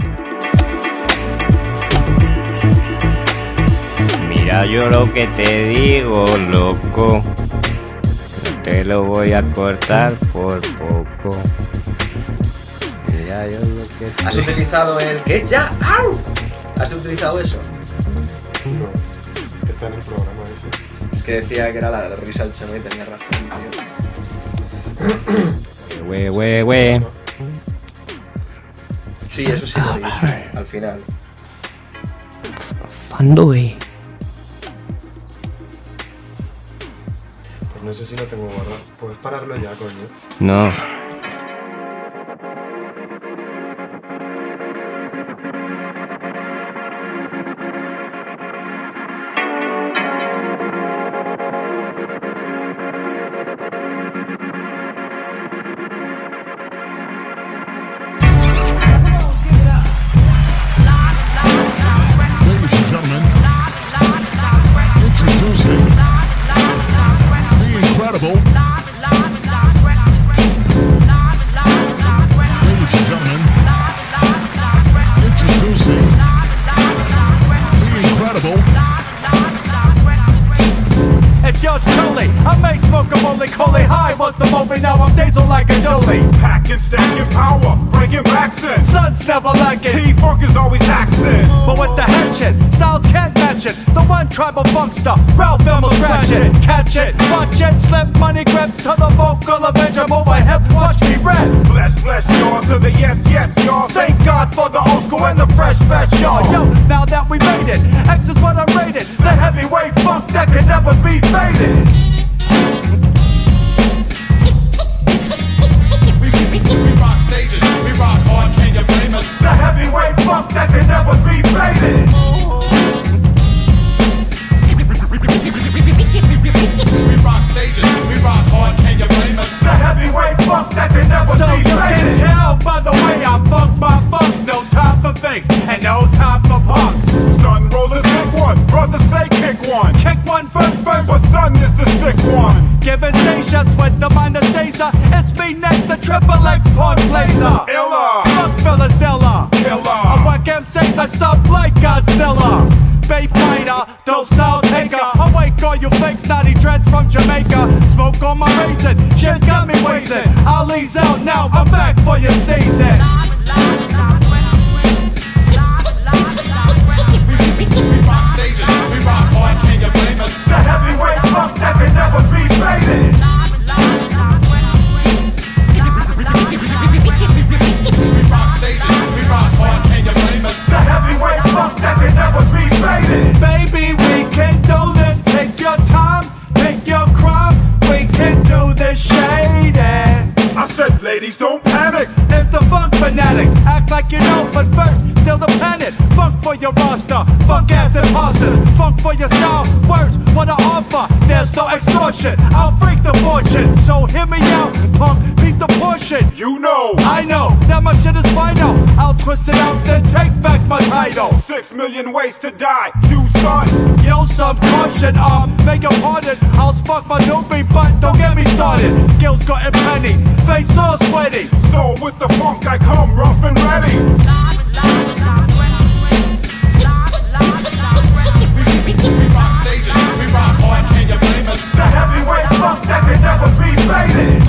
Mira yo lo que te digo, loco. No te lo voy a cortar por poco. Mira yo lo que te... ¿Has utilizado el qué ya? ¡Au! ¿Has utilizado eso? No, está en el programa ese. Es que decía que era la risa del chamo y tenía razón, tío. Güey. Sí, eso sí lo dije, al final. Fandui. Pues no sé si lo tengo guardado. ¿Puedes pararlo ya, coño? No. stacking power, breaking backs in. Sons never like it. T-Funk is always axing. But with the hatchet, styles can't match it. The one tribal funkster, Ralph Elmo scratch it. Catch it, watch it, slip money grip to the vocal avenger. Move my hip, watch me rap. Flesh, y'all, to the yes, y'all. Thank God for the old school and the fresh, y'all. Yo, now that we made it, X is what I rated. The heavyweight funk that can never be faded. We rock stages, we rock hard, can you blame us? The heavyweight funk that can never be faded. We rock stages, we rock hard, can you blame us? The heavyweight funk that can never be faded. So you can tell by the way I funk my funk. No time for fakes and no time for punks. Son rolls a thick one, brother say kick one. Kick one first, but son is the sick one. Giving T-shirts with the minor Caesar. It's me next, the triple X porn blazer. Illa, fuck fellas, Dilla. Killer, I whack MCs, I stop like Godzilla. Bay fighter, dope style taker. Awake all you fake snotty dreads from Jamaica. Smoke on my raisin, shit's got me wasting. Ali's out now, I'm back for your season. We rock stages, we rock hard, can you blame us? The heavyweight funk that can never be faded. We rock stages, we rock hard, can you blame us? The heavyweight funk that can never be faded. Baby, we can do this. Take your time, pick your crime. We can do this shady. I said, ladies, don't panic. It's the funk fanatic. Act like you know, but first, still the planet. Funk for your roster, funk ass imposters. Funk for your style, words, what I offer. There's no extortion, I'll freak the fortune. So hear me out, punk, beat the portion. You know, I know, that my shit is final. I'll twist it out, then take back my title. 6 million ways to die, you son. Yo, some caution, beg your pardon. I'll spark my doobie, but don't get me started. Skills gotten plenty, face all sweaty. So with the funk I come rough and ready. We rock stages, we rock hard, can you blame us? The heavyweight funk that can never be faded.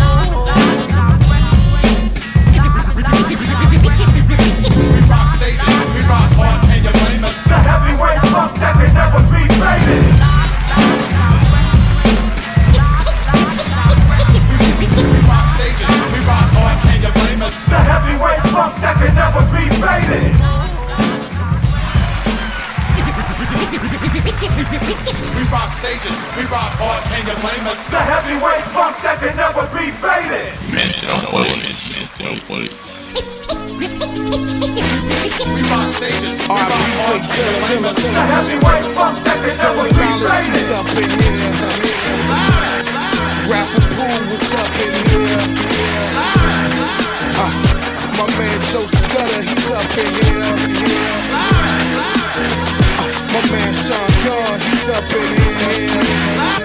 We rock stages, we rock hard, can you blame us? The heavyweight funk that can never be faded. We rock stages, we rock hard, can you blame us? The heavyweight funk that can never be faded. We rock stages, we rock hard, can you blame us? The heavyweight funk that can never be faded. Metropolis. We rock stages, we rock hard, can you blame us? The heavyweight funk that can never be faded. Up in here. Rapper Pool was up in here. My man Joe Scudder, he's up in here. My man Sean Dunn, he's up in here.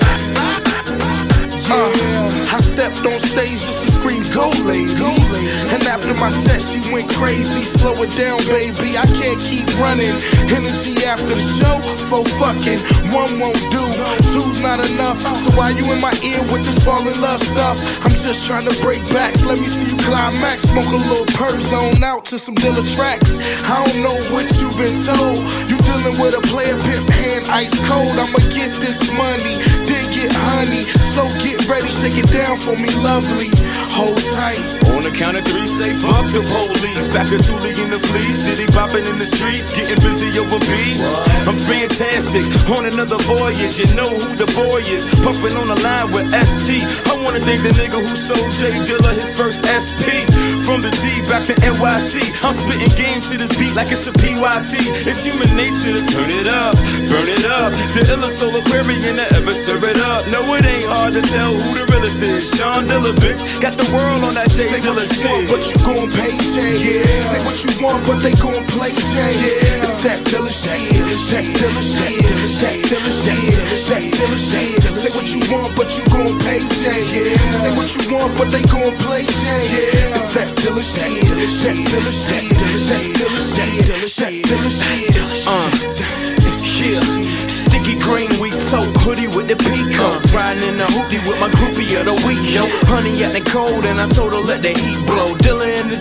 I stepped on stage just to scream go ladies. And after my set she went crazy. Slow it down baby, I can't keep running. Energy after the show, for fucking. One won't do, two's not enough. So why you in my ear with this fall in love stuff? I'm just trying to break backs, let me see you climax. Smoke a little perp zone out to some Dilla tracks. I don't know what you been told. You dealing with a player pimp hand ice cold. I'ma get this money, then get honey. So get ready, shake it down for me, lovely. Hold tight. On the count of 3, say fuck the police. Back to Julie in the fleece, Diddy popping in the streets, getting busy over beats. I'm fantastic, on another voyage. You know who the boy is, puffing on the line with ST. I wanna thank the nigga who sold J Dilla his first SP. From the D back to NYC, I'm spitting game to this beat like it's a PYT. It's human nature to turn it up, burn it up. The illest soul Aquarian that ever serve it up. No, it ain't hard to tell who the realest is. Sean Dilla, bitch, got the world on that J Dilla shit. Say what you want, but you gon' pay J. Yeah. Say what you want, but they gon' play J. Yeah. It's that Dilla shit, that Dilla shit, that Dilla shit, that Dilla shit. Say what you want, but you gon' pay J. Yeah. Say what you want, but they gon' play J. Yeah. It's that Dilla shit, that Dilla shit, that Dilla shit, that Dilla shit. Yeah. Sticky green, we tote hoodie with the peacoat. Riding in the hoopty with my groupie of the week, yo. Honey acting cold and I told her let the heat blow.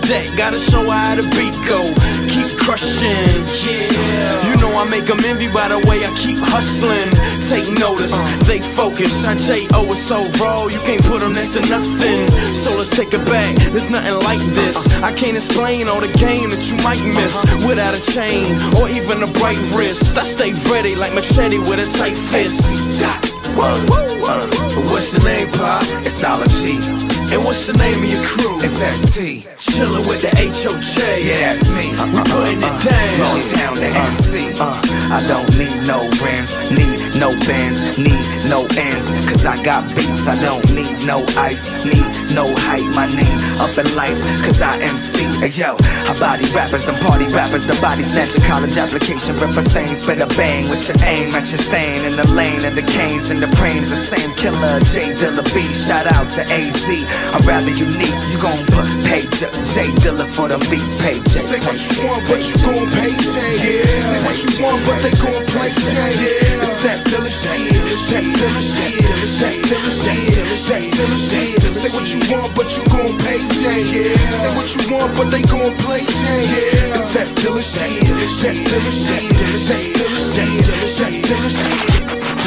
deck, gotta show her how the beat go. Keep crushing, yeah. You know I make them envy by the way I keep hustling. Take notice, they focus. I J.O. is so raw, you can't put them next to nothing. So let's take it back, there's nothing like this. I can't explain all the game that you might miss without a chain or even a bright wrist. I stay ready like machete with a tight fist. What's your name, Pa? It's Ology. And what's the name of your crew? It's ST. Chillin' with the H.O.J. Yeah, that's me. We putting it down. Long town to NC. I don't need no rims, need no bands, need no ends. Cause I got beats, I don't need no ice, need no hype. My name up in lights, cause I MC. Hey, yo, I body rappers, them party rappers, the body snatcher, college application, ripper same, spit a bang with your aim at your stain in the lane of the canes and the pranes. The same killer, J Dilla B. Shout out to AZ. I'm rather unique. You gon' put Page J Dilla for them beats. Page J. Say what you want, but you gon' pay J. Yeah. Say what you want, but they gon' play J. Yeah. It's that Dilla shit. That Dilla shit. That Dilla shit. That Dilla shit. Say what you want, but you gon' pay J. Yeah. Say what you want, but they gon' play J. Yeah. It's that Dilla shit. That Dilla shit. That Dilla shit. That Dilla shit.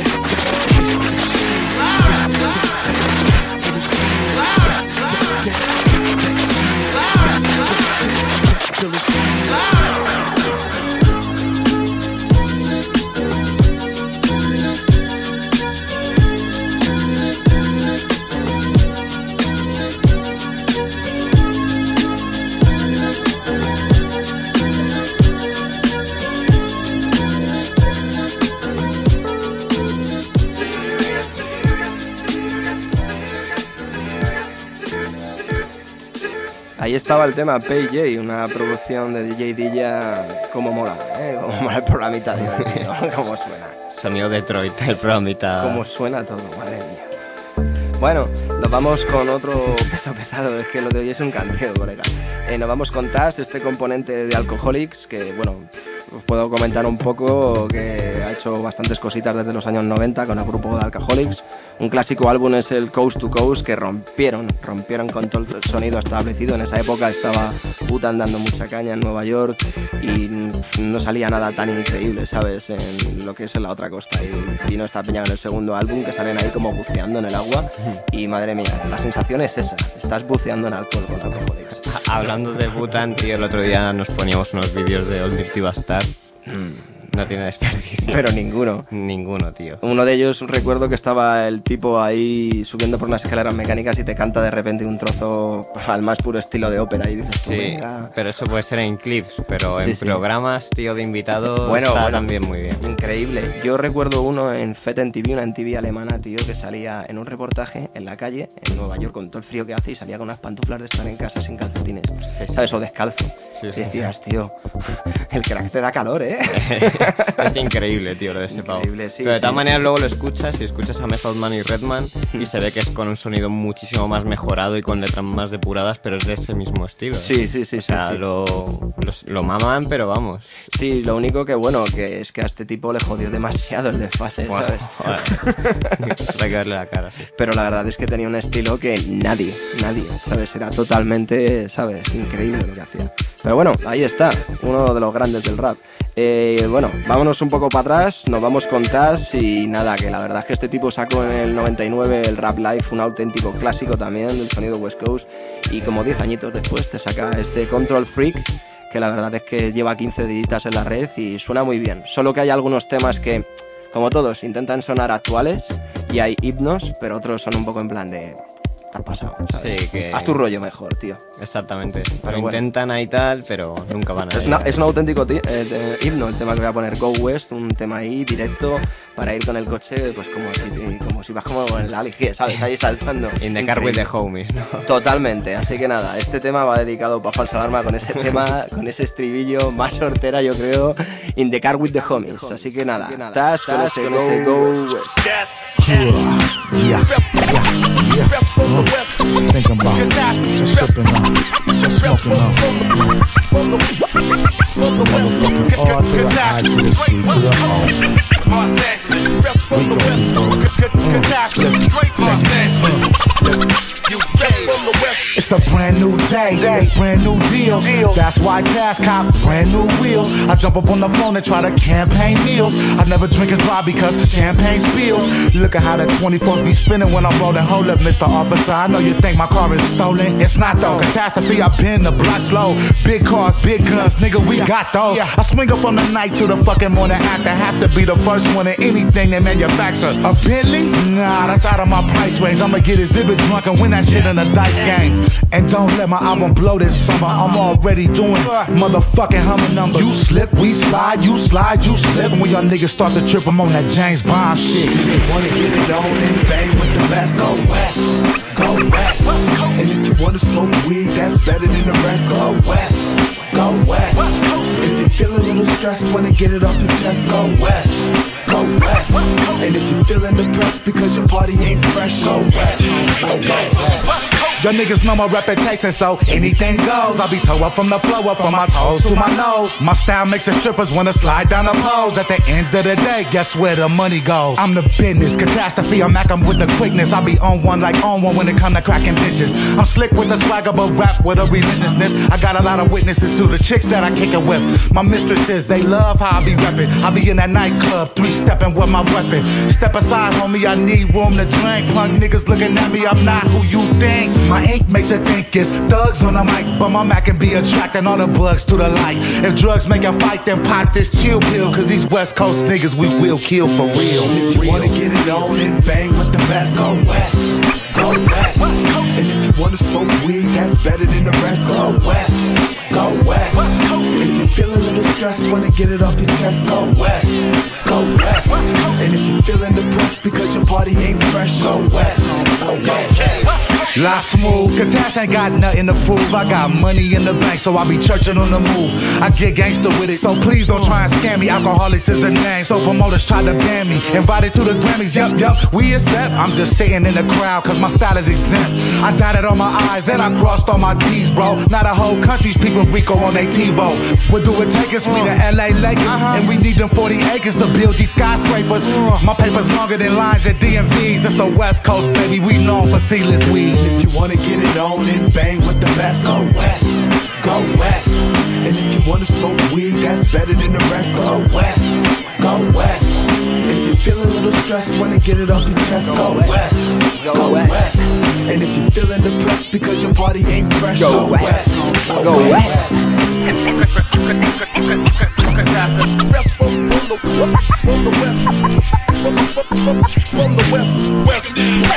Ahí estaba el tema PJ, una producción de DJ Dilla. Como mola, como mola el programita, tío. Cómo suena. Sonido Detroit, el programita. Cómo suena todo, madre mía. Bueno, nos vamos con otro peso pesado, es que lo de hoy es un canteo, colega. Nos vamos con Taz, este componente de Alcoholics, que bueno, os puedo comentar un poco, que ha hecho bastantes cositas desde los años 90 con el grupo de Alcoholics. Un clásico álbum es el Coast to Coast, que rompieron con todo el sonido establecido. En esa época estaba Wu-Tang dando mucha caña en Nueva York y no salía nada tan increíble, ¿sabes? En lo que es en la otra costa. Y vino esta peña en el segundo álbum, que salen ahí como buceando en el agua. Y madre mía, la sensación es esa, estás buceando en alcohol con Alcoholics. Hablando de Wu-Tang, tío, el otro día nos poníamos unos vídeos de Old Dirty Bastard. No tiene desperdicio. Pero ninguno. Ninguno, tío. Uno de ellos, recuerdo que estaba el tipo ahí subiendo por unas escaleras mecánicas y te canta de repente un trozo al más puro estilo de ópera y dices tú, sí, venga. Pero eso puede ser en clips, pero en programas, tío, de invitados bueno, también muy bien. Increíble. Yo recuerdo uno en FET MTV, una MTV alemana, tío, que salía en un reportaje en la calle, en Nueva York, con todo el frío que hace y salía con unas pantuflas de estar en casa sin calcetines, ¿sabes? O descalzo. Sí, y decías, tío, el crack te da calor, ¿eh? Es increíble, tío, lo de ese pavo. Sí, pero de todas maneras luego lo escuchas y escuchas a Method Man y Redman y se ve que es con un sonido muchísimo más mejorado y con letras más depuradas, pero es de ese mismo estilo. Sí. O sea, lo maman, pero vamos. Sí, lo único que bueno, que es que a este tipo le jodió demasiado el desfase, ¿sabes? Hay que verle la cara, sí. Pero la verdad es que tenía un estilo que nadie, ¿sabes? Era totalmente, ¿sabes? Increíble lo que hacía. Pero bueno, ahí está, uno de los grandes del rap. Bueno, vámonos un poco para atrás, nos vamos con Taz y nada, que la verdad es que este tipo sacó en el 99 el Rap Life, un auténtico clásico también del sonido West Coast, y como 10 añitos después te saca este Control Freak, que la verdad es que lleva 15 deditas en la red y suena muy bien, solo que hay algunos temas que, como todos, intentan sonar actuales y hay himnos, pero otros son un poco en plan de... Te has pasado, ¿sabes? Sí, que... Haz tu rollo mejor, tío. Exactamente. Pero lo intentan ahí tal, pero nunca van a... Es un auténtico himno el tema que voy a poner. Go West, un tema ahí directo para ir con el coche, pues como si vas como en la ligia, ¿sabes? Ahí saltando. In the car with the homies, ¿no? Totalmente. Así que nada, este tema va dedicado para Falsa Alarma con ese tema, con ese estribillo más hortera, yo creo. In the car with the homies. Así que nada, Taz con ese Go West. Think about just sipping up, just smoking up. From the motherfucking R to the I to the C to the O. Los Angeles, best from the west. Catastrophe, straight Los Angeles. It's a brand new day. It's brand new deals. That's why Cash cop brand new wheels. I jump up on the phone and try to campaign meals. I never drink and drive because champagne spills. Look at how the 24s be spinning when I'm rolling. Hold up, Mr. Officer, I know you think my car is stolen. It's not though. Catastrophe, I been the block slow. Big cars, big guns, nigga, we got those. I swing up from the night to the fucking morning after. Have to be the first one in anything they manufacture. A Bentley? Nah, that's out of my price range. I'ma get exhibit drunk and win that shit in a dice game. And don't let my album blow this summer. I'm already doing motherfucking humming numbers. You slip, we slide, you slide, you slip. And when y'all niggas start to trip, I'm on that James Bond shit. If you wanna get it on and bang with the best, go west, go west. And if you wanna smoke weed, that's better than the rest, go west, go west. If you feel a little stressed, wanna get it off your chest, go west, go west. And if you feeling depressed because your party ain't fresh, go west, go west. Y'all niggas know my reputation, so anything goes. I be toe up from the flow up from my toes to my nose. My style makes the strippers wanna slide down the poles. At the end of the day, guess where the money goes? I'm the business, catastrophe, I'm mackin' with the quickness. I be on one like on one when it come to cracking bitches. I'm slick with the swagger, but rap with a relentlessness. I got a lot of witnesses to the chicks that I kick it with. My mistresses, they love how I be reppin'. I be in that nightclub, 3-stepping with my weapon. Step aside, homie, I need room to drink. Punk niggas looking at me, I'm not who you think. My ink makes you think it's thugs on the mic, but my Mac can be attracting all the bugs to the light. If drugs make a fight, then pop this chill pill, cause these West Coast niggas we will kill for real. If you wanna get it on and bang with the best, go west, go west. And if you wanna smoke weed, that's better than the rest, go west, go west. If you feel a little stressed, wanna get it off your chest, go west, go west. And if you feeling depressed because your party ain't fresh, go west, go west. La Smooth, Katash ain't got nothing to prove. I got money in the bank, so I be churchin' on the move. I get gangster with it, so please don't try and scam me. Alcoholics is the name, so promoters try to ban me. Invited to the Grammys, yup, we accept. I'm just sitting in the crowd, cause my style is exempt. I dotted on my I's and I crossed on my T's, bro. Now the whole country's peeping Rico on they TiVo. What do it take us? We the LA Lakers, and we need them 40 acres to build these skyscrapers. My paper's longer than lines at DMVs. That's the West Coast, baby, we known for seedless weed. If you wanna get it on and bang with the best, go west, go west. And if you wanna smoke weed, that's better than the rest, go west, go west. If you feel a little stressed, wanna get it off your chest, go west, go west. And if you feeling depressed because your party ain't fresh, go west, go west. Best from the west, from the west.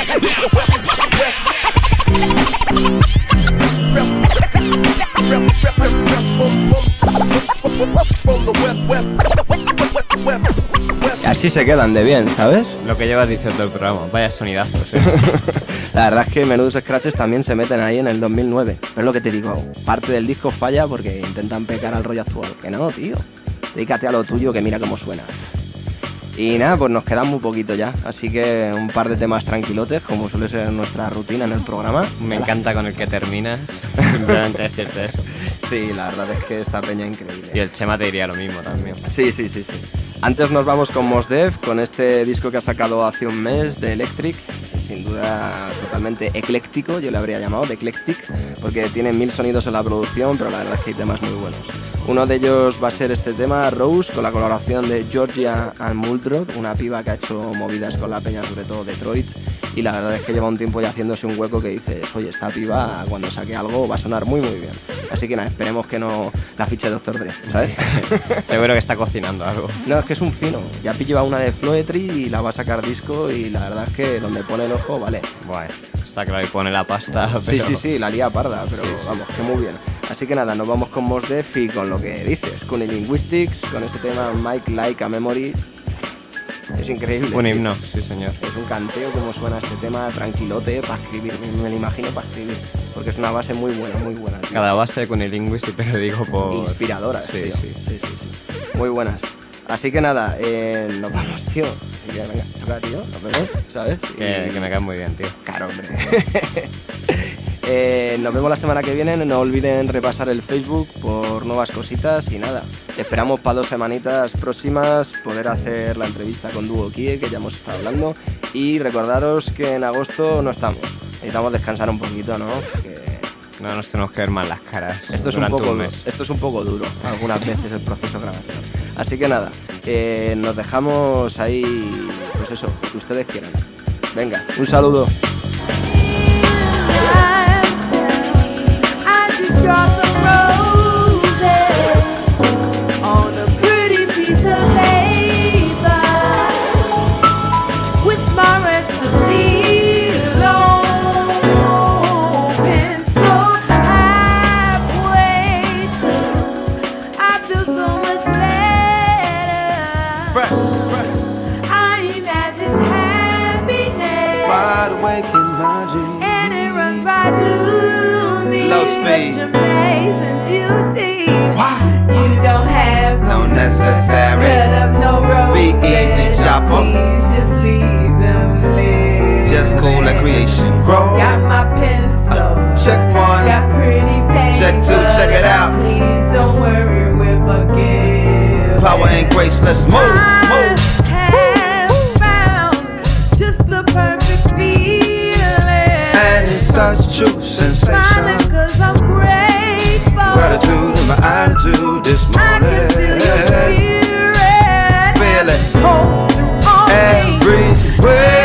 Y así se quedan de bien, ¿sabes? Lo que llevas diciendo el programa, vaya sonidazos, La verdad es que menudos scratches también se meten ahí en el 2009. Pero es lo que te digo, parte del disco falla porque intentan pecar al rollo actual. Que no, tío, dedícate a lo tuyo, que mira cómo suena. Y nada, pues nos queda muy poquito ya, así que un par de temas tranquilotes, como suele ser nuestra rutina en el programa. Me encanta con el que terminas, simplemente decirte eso. Sí, la verdad es que esta peña increíble. Y el Chema te diría lo mismo también. Sí. Antes nos vamos con Mos Def, con este disco que ha sacado hace un mes de Electric. Sin duda totalmente ecléctico, yo le habría llamado de Eclectic, porque tiene 1000 sonidos en la producción, pero la verdad es que hay temas muy buenos. Uno de ellos va a ser este tema, Rose, con la colaboración de Georgia and Muldrow, una piba que ha hecho movidas con la peña, sobre todo Detroit, y la verdad es que lleva un tiempo ya haciéndose un hueco que dices, oye, esta piba cuando saque algo va a sonar muy muy bien. Así que nada, esperemos que no la fiche Dr. Dre, ¿sabes? Seguro que está cocinando algo. No, es que es un fino, ya lleva una de Floetry y la va a sacar disco y la verdad es que donde pone el ojo, vale. Bueno, está claro, y pone la pasta, pero... Sí, la lía parda, pero vamos, que muy bien. Así que nada, nos vamos con Mos Def y con lo que dices, con el Linguistics, con este tema Mike Like a Memory. Es increíble. Un himno, sí señor. Es un canteo como suena este tema, tranquilote, para escribir, me lo imagino para escribir, porque es una base muy buena. Tío. Cada base de Cunilinguist, te lo digo por... Inspiradoras, sí, tío. Sí. Muy buenas. Así que nada, nos vamos, tío. Así que venga, choca, tío, nos vemos, ¿sabes? Que me cae muy bien, tío. Claro, hombre. Nos vemos la semana que viene, no olviden repasar el Facebook por nuevas cositas y nada, esperamos para 2 semanitas próximas poder hacer la entrevista con Duo Kie, que ya hemos estado hablando, y recordaros que en agosto no estamos, necesitamos descansar un poquito, ¿no? Que No nos tenemos que ver mal las caras. Esto es un poco duro, algunas veces el proceso de grabación. Así que nada, nos dejamos ahí, pues eso, que ustedes quieran. Venga, un saludo. Just cool like creation grow. Got my pencil. Check one. Got pretty paper. Check two. Check it out. Please don't worry, we'll forgive. Power and grace. Let's move. I have found just the perfect feeling, and it's such a true sensation. Smiling 'cause I'm grateful. Gratitude in my attitude this morning. I can feel your spirit. Feel it. Pulse through all every way.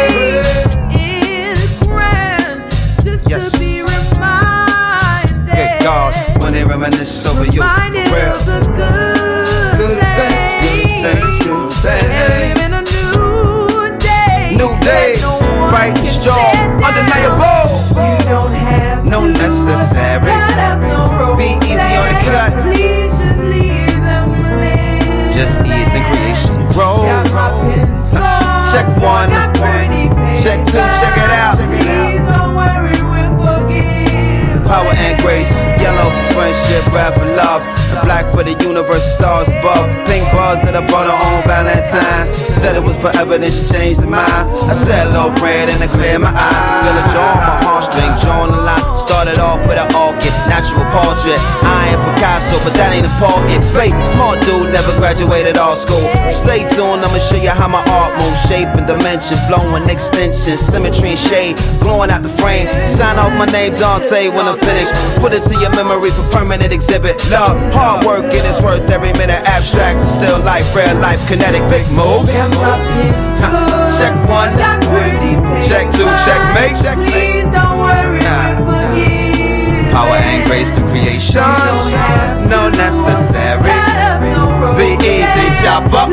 When they reminisce over you, for real. The good things, and living a new day, bright and strong, undeniable. You don't have no necessary. Be easy on the cut. Please just leave them live. Just ease in creation grow. Check one, check two, check it out. Please don't worry, we'll forgive. Power and grace. Yellow for friendship, red for love, and black for the universe, stars above. Pink bars that I brought her on Valentine. Said it was forever, then she changed her mind. I said a little prayer, then I cleared my eyes. Feel a jaw on my heartstring, drawing a line. Started off with an orchid, natural portrait. I ain't Picasso, but that ain't important. Fake, smart dude, never graduated art school. Stay tuned, I'ma show you how my art moves. Shape and dimension, flowing extension, symmetry and shade, glowing out the frame. Sign off my name, Dante, when I'm finished. Put it to your memory for permanent exhibit. Love, hard work, and it's worth every minute. Abstract, still life, real life, kinetic, big move. Check one, check two, checkmate. Please don't worry, power and grace to creation, no necessary. Be easy, chop up.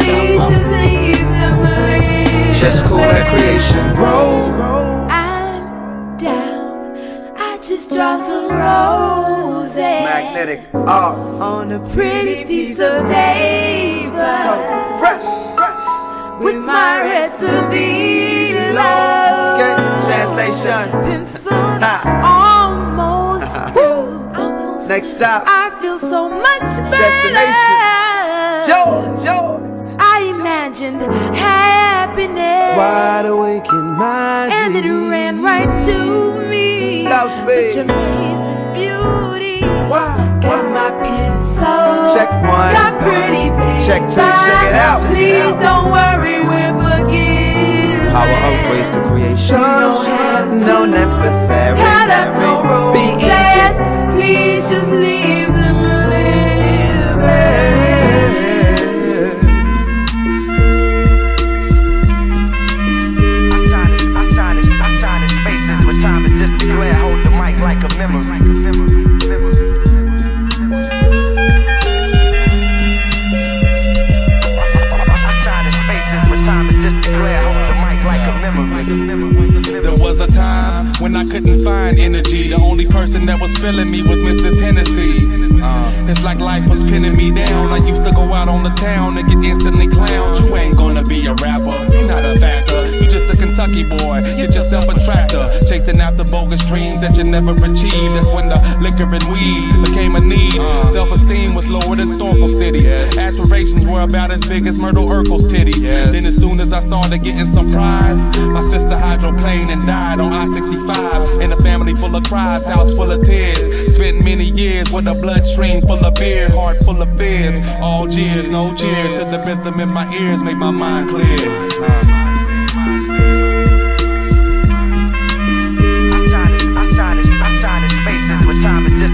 Just cool at creation grow. I'm down, I just draw some roses. Magnetic art on a pretty piece of paper. So fresh, with my recipe love. Okay, translation. Pencil almost through. Next stop. I feel so much better. Joe. I imagined happiness, wide awake in my and it ran right to me. Such amazing beauty. Got my pencil. Check one. Got pretty paper. Check two. Check it out. Please don't worry, we'll forgive. Power of grace to creation. You don't have to. No necessary. Cut up no rules. Be easy. Please just leave them living. Time is just declare, hold the mic like a memory. Outside of spaces where time is just declare, hold the mic like a memory. There was a time when I couldn't find energy. The only person that was feeling me was Mrs. Hennessy. It's like life was pinning me down. I used to go out on the town and get instantly clowned. You ain't gonna be a rapper, you're not a factor. You just a Kentucky boy, get yourself a tractor. Chasing after bogus dreams that you never achieved. That's when the liquor and weed became a need. Self-esteem was lower than Storkle cities. Aspirations were about as big as Myrtle Urkel's titties. Then as soon as I started getting some pride, my sister hydroplaned and died on I-65. In a family full of cries, house full of tears. Spent many years with a bloodstream full of beer, heart full of fears. All jeers, no cheers, to the rhythm in my ears make my mind clear. Outside of spaces where time is just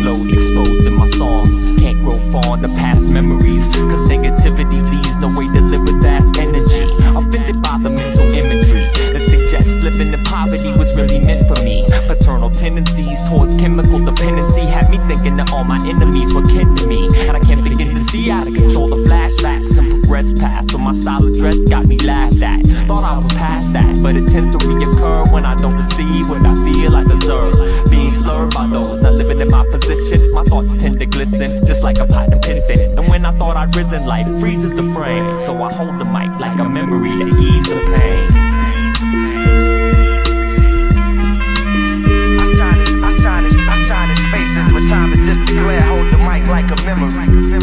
explode, exposed in my songs. Can't grow fond of past memories, cause negativity leaves no way to live with vast energy. Offended by the mental imagery that suggests living in poverty was really meant for me. Paternal tendencies towards chemical dependency had me thinking that all my enemies were kin to me. And I can't begin to see how to control the flashbacks and progress past. So my style of dress got me laughed at. Thought I was past that, but it tends to reoccur when I don't receive what I feel I deserve. Being slurred by those not living in my position, my thoughts tend to glisten just like a pot of piston. And when I thought I'd risen, life freezes the frame. So I hold the mic like a memory to ease the pain. I shine in spaces where time is just a glare. Hold the mic like a memory.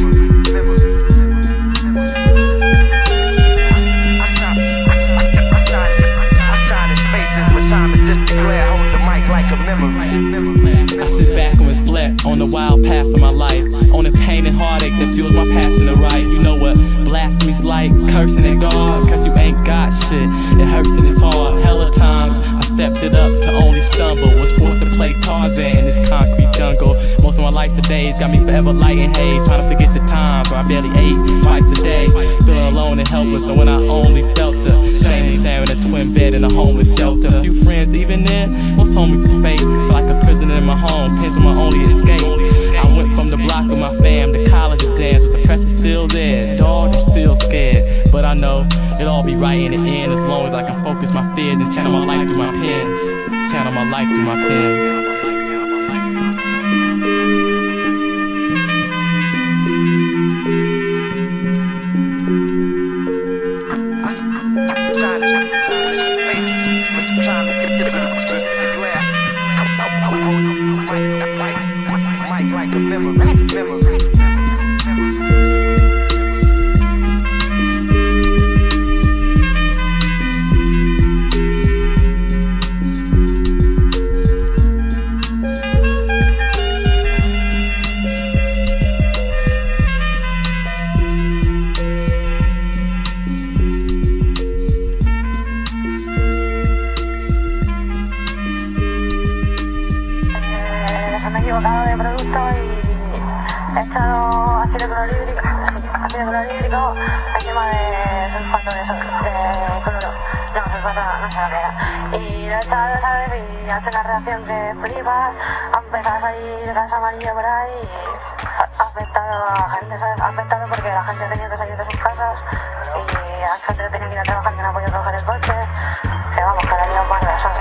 I sit back and reflect on the wild past of my life, on the pain and heartache that fuels my passion to write. You know what blasphemy's like, cursing at God, cause you ain't got shit. It hurts and it's hard. Hella times I stepped it up to only stumble. Was forced to play Tarzan in this concrete jungle. Most of my life's days got me forever lighting haze, trying to forget the times where I barely ate twice a day, feeling alone and helpless. And when I only felt the shame of sharing a twin bed in a homeless shelter. A few friends even then, most homies is fake. Feel like a prisoner in my home, pins were my only escape. I went from the block of my fam to college exams, but the pressure's still there. Dog, I'm still scared, but I know it'll all be right in the end as long as I can focus my fears and channel my life through my pen. Channel my life through my pen. Like a memory. Hídrico encima de sulfato de cloro. No, sulfato no sé lo que era. Y lo he echado, ¿sabes? Y ha hecho una reacción que flipas. Ha empezado a salir gas amarillo por ahí y ha afectado a la gente, ¿sabes? Ha afectado porque la gente tenía que salir de sus casas y la gente tenía que ir a trabajar, que no podía coger el coche. Que vamos, que la había un par de horas.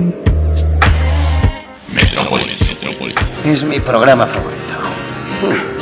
Es mi programa favorito.